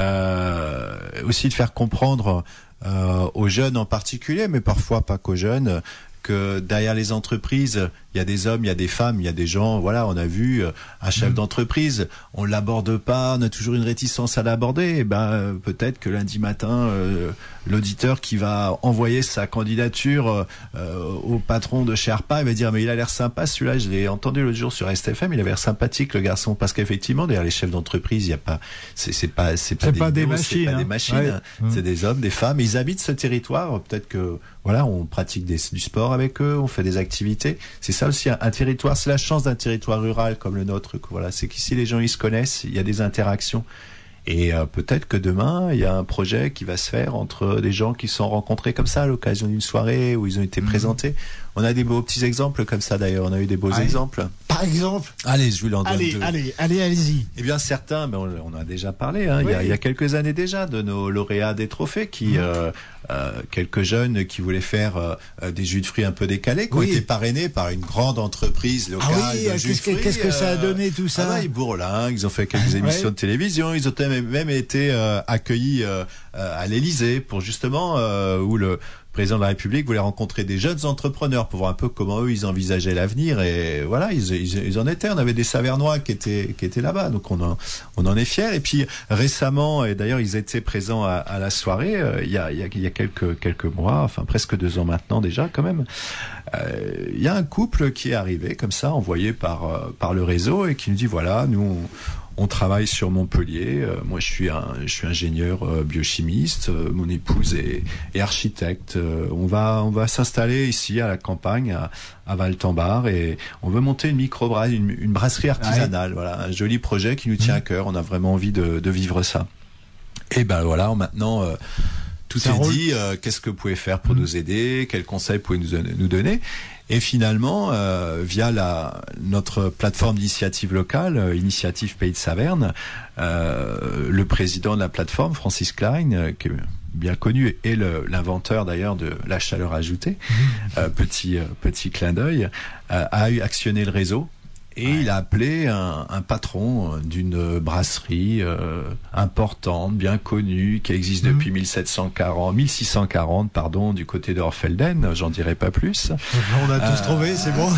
Euh, aussi de faire comprendre euh, aux jeunes en particulier, mais parfois pas qu'aux jeunes, que derrière les entreprises, il y a des hommes, il y a des femmes, il y a des gens. Voilà, on a vu euh, un chef mmh. d'entreprise, on l'aborde pas, on a toujours une réticence à l'aborder. Et ben euh, peut-être que lundi matin, euh, l'auditeur qui va envoyer sa candidature euh, au patron de Sherpa, il va dire mais il a l'air sympa celui-là. Je l'ai entendu l'autre jour sur S T F M, il avait l'air sympathique le garçon, parce qu'effectivement derrière les chefs d'entreprise, il y a pas, c'est, c'est pas, c'est pas, c'est des, pas des idiots, machines, c'est pas hein. des machines, Ouais. c'est mmh. des hommes, des femmes. Et ils habitent ce territoire. Peut-être que voilà, on pratique des, du sport avec eux, on fait des activités. C'est ça aussi un, un territoire. C'est la chance d'un territoire rural comme le nôtre. Que, voilà, c'est qu'ici les gens ils se connaissent, il y a des interactions. Et euh, peut-être que demain il y a un projet qui va se faire entre des gens qui se sont rencontrés comme ça à l'occasion d'une soirée où ils ont été mmh. présentés. On a des beaux petits exemples comme ça d'ailleurs. On a eu des beaux ouais. exemples. Par exemple. Allez, je vous l'en donne allez, deux. Allez, allez, allez-y. Eh bien, certains, mais on, on a déjà parlé, hein, oui. il, y a, il y a quelques années déjà, de nos lauréats des trophées, qui, mmh. euh, euh, quelques jeunes qui voulaient faire euh, des jus de fruits un peu décalés, qui oui. ont été parrainés par une grande entreprise locale. Ah oui, de jus qu'est-ce, de fruits, qu'est-ce que ça a donné tout ça? Ah bah, ils bourlinguent, ils ont fait quelques émissions ouais. de télévision, ils ont même, même été euh, accueillis euh, à l'Élysée pour justement euh, où le président de la République voulait rencontrer des jeunes entrepreneurs pour voir un peu comment eux ils envisageaient l'avenir, et voilà, ils, ils, ils en étaient. On avait des Savernois qui étaient qui étaient là-bas, donc on en on en est fiers. Et puis récemment, et d'ailleurs ils étaient présents à, à la soirée euh, il y a il y a il y a quelques quelques mois, enfin presque deux ans maintenant déjà quand même. Euh, il y a un couple qui est arrivé comme ça, envoyé par euh, par le réseau, et qui nous dit voilà, nous on, on travaille sur Montpellier. Euh, moi, je suis un, je suis ingénieur euh, biochimiste. Euh, mon épouse est, est architecte. Euh, on va, on va s'installer ici à la campagne, à, à Valtambard, et on veut monter une microbrasserie, une, une brasserie artisanale. Ouais. Voilà, un joli projet qui nous tient à cœur. On a vraiment envie de, de vivre ça. Et ben voilà, maintenant. Euh, Tout ça est roule. dit, euh, qu'est-ce que vous pouvez faire pour mmh. nous aider? Quels conseils pouvez nous, nous donner? Et finalement, euh, via la, notre plateforme d'initiative locale, euh, Initiative Pays de Saverne, euh, le président de la plateforme, Francis Klein, euh, qui est bien connu, et le, l'inventeur d'ailleurs de la chaleur ajoutée, mmh. euh, petit, euh, petit clin d'œil, euh, a actionné le réseau. Et ouais. il a appelé un, un patron d'une brasserie euh, importante, bien connue, qui existe mmh. depuis mille sept cent quarante, mille six cent quarante, pardon, du côté d'Orfelden. J'en dirai pas plus. On a tous euh, trouvé, c'est bon.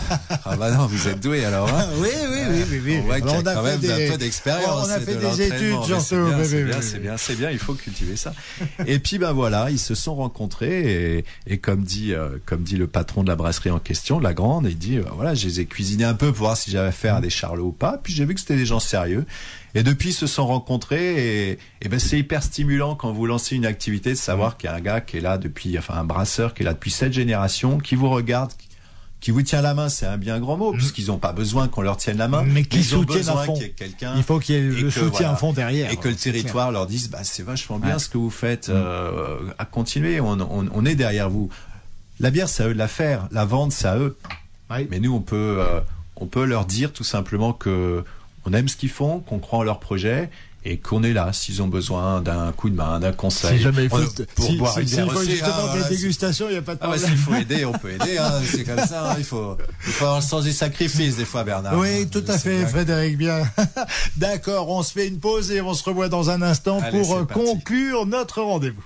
Ah bah non, vous êtes doués alors. Hein. oui, oui, oui, oui, oui. On voit qu'il y a, on a quand même des... un peu d'expérience. On a fait de des études, surtout. C'est bien, oui, c'est, oui, bien, oui, c'est bien, c'est bien. Il faut cultiver ça. Et puis ben voilà, ils se sont rencontrés, et, et comme dit, euh, comme dit le patron de la brasserie en question, la grande, il dit euh, voilà, je les ai cuisinés un peu pour savoir si j'avais affaire à des charlots ou pas. Puis j'ai vu que c'était des gens sérieux. Et depuis, ils se sont rencontrés et, et ben c'est hyper stimulant quand vous lancez une activité de savoir qu'il y a un gars qui est là depuis, enfin un brasseur qui est là depuis sept générations, qui vous regarde, qui vous tient la main, c'est un bien grand mot, mmh. puisqu'ils n'ont pas besoin qu'on leur tienne la main, mais qui soutiennent à fond. Qu'il y ait quelqu'un. Il faut qu'il y ait le que, soutien voilà, à fond derrière. Et que le territoire leur dise, bah c'est vachement bien ouais. ce que vous faites, mmh. euh, à continuer, on, on, on est derrière vous. La bière, c'est à eux de la faire, la vente, c'est à eux. Ouais. Mais nous, on peut, euh, on peut leur dire tout simplement que on aime ce qu'ils font, qu'on croit en leur projet. Et qu'on est là, s'ils ont besoin d'un coup de main, d'un conseil. Si jamais il faut, pour si, boire si, une si, bière il faut aussi, justement hein, des voilà, dégustations, il n'y a pas de problème. Ah, s'il faut aider, on peut aider, hein, c'est comme ça, hein, il faut, il faut avoir le sens du sacrifice, des fois, Bernard. Oui, tout à fait, bien. Frédéric, bien. D'accord, on se fait une pause et on se revoit dans un instant. Allez, pour conclure notre rendez-vous.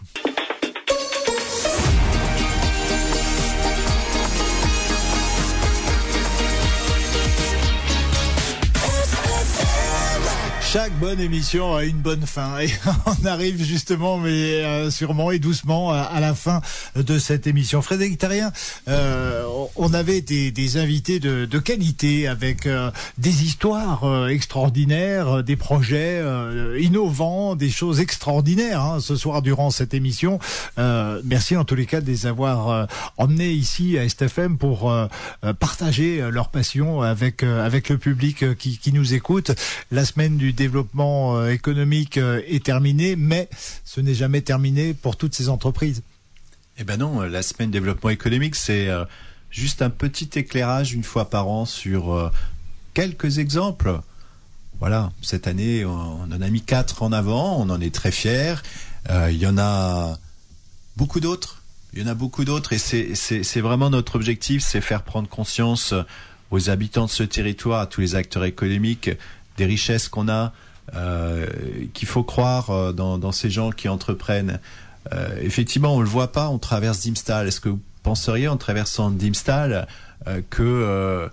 Chaque bonne émission a une bonne fin et on arrive justement, mais euh, sûrement et doucement à, à la fin de cette émission. Frédéric Therrien, euh, on avait des, des invités de, de qualité avec euh, des histoires euh, extraordinaires, des projets euh, innovants, des choses extraordinaires hein, ce soir durant cette émission. Euh, merci en tous les cas de les avoir euh, emmenés ici à S T F M pour euh, partager leur passion avec euh, avec le public euh, qui, qui nous écoute. La semaine du développement euh, économique euh, est terminé, mais ce n'est jamais terminé pour toutes ces entreprises. Eh ben non, la semaine développement économique, c'est euh, juste un petit éclairage une fois par an sur euh, quelques exemples. Voilà, cette année, on, on en a mis quatre en avant, on en est très fiers. Euh, il y en a beaucoup d'autres, il y en a beaucoup d'autres, et c'est, c'est, c'est vraiment notre objectif, c'est faire prendre conscience aux habitants de ce territoire, à tous les acteurs économiques, des richesses qu'on a, euh, qu'il faut croire dans, dans ces gens qui entreprennent. Euh, effectivement, on le voit pas, on traverse Diemstal. Est-ce que vous penseriez en traversant Diemstal euh, que, euh,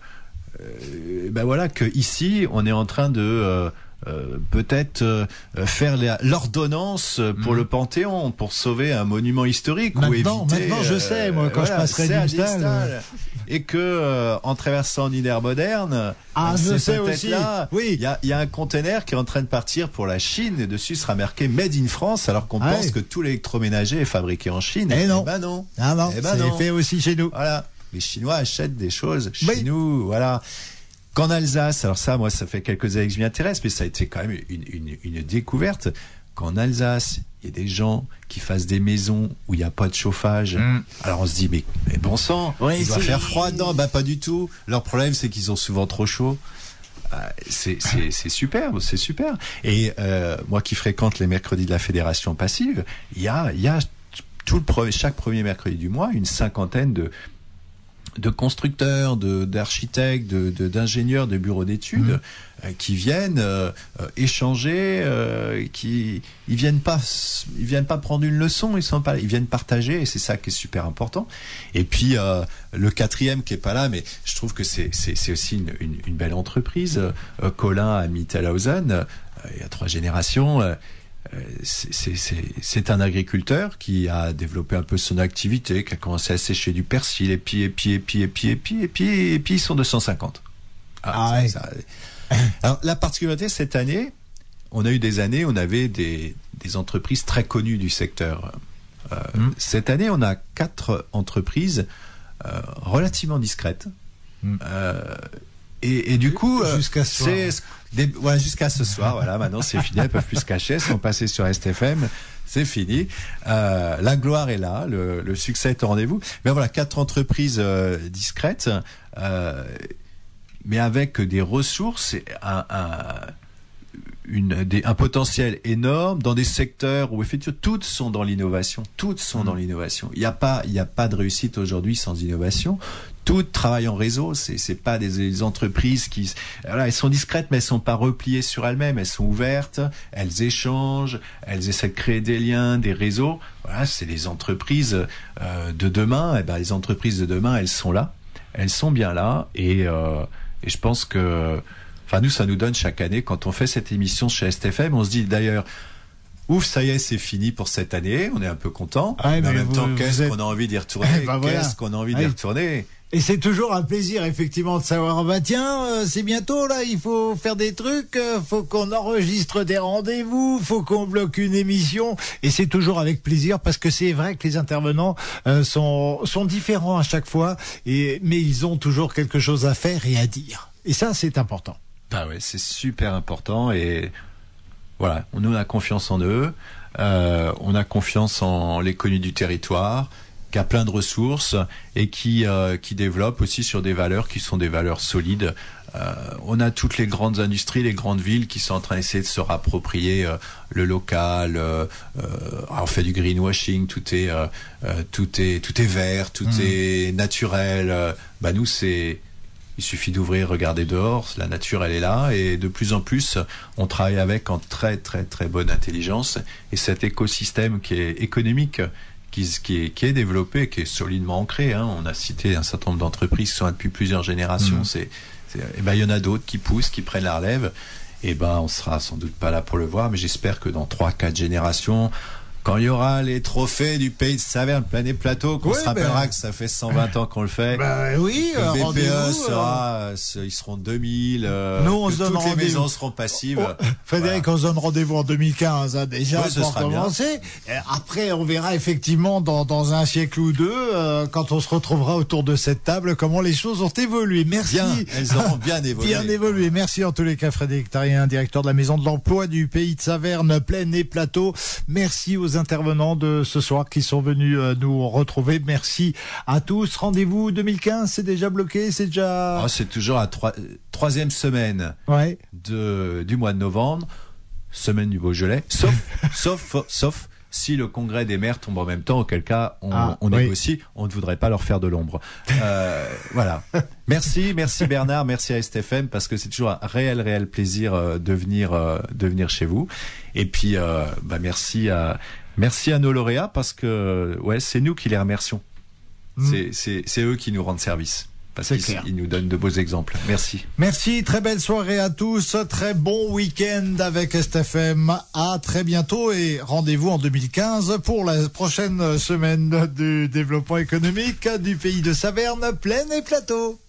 euh, ben voilà, que ici on est en train de euh, euh, peut-être euh, faire la, l'ordonnance pour mmh. le Panthéon, pour sauver un monument historique maintenant, ou éviter. Maintenant, je sais, moi, quand voilà, je passerai Diemstal. Euh... Et que euh, en traversant une ère moderne, ah, je sais aussi. Là, oui, il y a, y a un container qui est en train de partir pour la Chine et dessus sera marqué Made in France, alors qu'on ah pense ouais. que tout l'électroménager est fabriqué en Chine. Et, et non, eh ben non, ah non, eh ben c'est non. fait aussi chez nous. Voilà, les Chinois achètent des choses chez oui. nous, voilà. Qu'en Alsace, alors ça, moi, ça fait quelques années que je m'y intéresse, mais ça a été quand même une, une, une découverte. Qu'en Alsace, il y a des gens qui fassent des maisons où il n'y a pas de chauffage. Mm. Alors on se dit, mais, mais bon sang, oui, il doit faire froid dedans. Bah pas du tout. Leur problème, c'est qu'ils ont souvent trop chaud. Euh, c'est, c'est, c'est super, c'est super. Et euh, moi qui fréquente les mercredis de la Fédération Passive, il y a, il y a tout le pre- chaque premier mercredi du mois une cinquantaine de de constructeurs, de, d'architectes, de, de, d'ingénieurs, de bureaux d'études mmh. euh, qui viennent euh, euh, échanger, euh, qui ils viennent pas, ils viennent pas prendre une leçon, ils sont pas, ils viennent partager et c'est ça qui est super important. Et puis euh, le quatrième qui est pas là, mais je trouve que c'est c'est, c'est aussi une, une, une belle entreprise. Euh, Colin à Mittelhausen, euh, il y a trois générations. Euh, C'est, c'est, c'est, c'est un agriculteur qui a développé un peu son activité, qui a commencé à sécher du persil, et puis, et puis, et puis, et puis, et puis, et puis, et puis, ils sont deux cent cinquante. Ah, ah ouais. ça, ça. Alors, la particularité, cette année, on a eu des années, on avait des, des entreprises très connues du secteur. Euh, mmh. Cette année, on a quatre entreprises euh, relativement discrètes. Mmh. Euh, Et, et du coup, jusqu'à ce c'est des, voilà, jusqu'à ce soir. Voilà, maintenant c'est fini, elles peuvent plus se cacher, elles sont passées sur S T F M, c'est fini. Euh, la gloire est là, le, le succès est au rendez-vous. Mais voilà, quatre entreprises euh, discrètes, euh, mais avec des ressources, un, un, une, des, un potentiel énorme dans des secteurs où effectivement toutes sont dans l'innovation, toutes sont mmh. dans l'innovation. Il n'y a pas, il n'y a pas de réussite aujourd'hui sans innovation. Toutes travaillent en réseau, c'est c'est pas des, des entreprises qui voilà, elles sont discrètes mais elles sont pas repliées sur elles-mêmes, elles sont ouvertes, elles échangent, elles essaient de créer des liens, des réseaux. Voilà, c'est les entreprises euh, de demain, et ben les entreprises de demain, elles sont là. Elles sont bien là et euh, et je pense que enfin nous ça nous donne chaque année quand on fait cette émission chez S T F M, on se dit d'ailleurs ouf, ça y est, c'est fini pour cette année. On est un peu content. Ah, mais, mais en même vous, temps, qu'est-ce êtes... qu'on a envie d'y retourner eh ben voilà. Qu'est-ce qu'on a envie ah, d'y retourner Et c'est toujours un plaisir, effectivement, de savoir, bah tiens, euh, c'est bientôt, là, il faut faire des trucs, euh, faut qu'on enregistre des rendez-vous, faut qu'on bloque une émission. Et c'est toujours avec plaisir, parce que c'est vrai que les intervenants euh, sont, sont différents à chaque fois, et, mais ils ont toujours quelque chose à faire et à dire. Et ça, c'est important. Bah ouais, c'est super important, et voilà, nous on a confiance en eux, euh, on a confiance en les connus du territoire, qui a plein de ressources et qui euh, qui développe aussi sur des valeurs qui sont des valeurs solides. Euh, on a toutes les grandes industries, les grandes villes qui sont en train d'essayer de se rapproprier euh, le local. Euh, euh, on fait du greenwashing, tout est euh, euh, tout est tout est vert, tout mmh. est naturel. Euh, bah nous c'est il suffit d'ouvrir, regarder dehors, la nature elle est là, et de plus en plus on travaille avec en très très très bonne intelligence, et cet écosystème qui est économique, Qui, qui, est, qui est développé, qui est solidement ancré. Hein. On a cité un certain nombre d'entreprises qui sont là depuis plusieurs générations. Mmh. C'est, c'est, et ben, il y en a d'autres qui poussent, qui prennent la relève. Et ben, on sera sans doute pas là pour le voir, mais j'espère que dans trois, quatre générations, quand il y aura les trophées du pays de Saverne, Plaine et Plateau, qu'on oui, se rappellera ben... que ça fait cent vingt ans qu'on le fait. Ben oui, le B P E sera, euh... ils seront deux mille. Euh, Nous, on se donne toutes les maisons seront passives. Oh, Frédéric, voilà. On se donne rendez-vous en deux mille quinze, hein, déjà, oui, pour commencer. Après, on verra effectivement dans, dans un siècle ou deux, euh, quand on se retrouvera autour de cette table, comment les choses ont évolué. Merci. Bien, elles auront bien évolué. Bien évolué. Merci en tous les cas, Frédéric Tarien, directeur de la Maison de l'Emploi du pays de Saverne, Plaine et Plateau. Merci aux intervenants de ce soir qui sont venus euh, nous retrouver. Merci à tous. Rendez-vous deux mille quinze, c'est déjà bloqué, c'est déjà... Oh, c'est toujours la trois, troisième semaine ouais. de, du mois de novembre, semaine du Beaujolais, sauf, sauf, sauf si le congrès des maires tombe en même temps, auquel cas on, ah, on oui. négocie, on ne voudrait pas leur faire de l'ombre. Euh, voilà. Merci, merci Bernard, merci à S T F M, parce que c'est toujours un réel, réel plaisir euh, de venir, euh, de venir chez vous. Et puis, euh, bah, merci à, merci à nos lauréats, parce que, ouais, c'est nous qui les remercions. Mmh. C'est, c'est, c'est eux qui nous rendent service. Parce qu'ils ils nous donnent de beaux exemples. Merci. Merci, très belle soirée à tous. Très bon week-end avec S T F M. À très bientôt et rendez-vous en deux mille quinze pour la prochaine semaine du développement économique du pays de Saverne, Plaine et Plateau.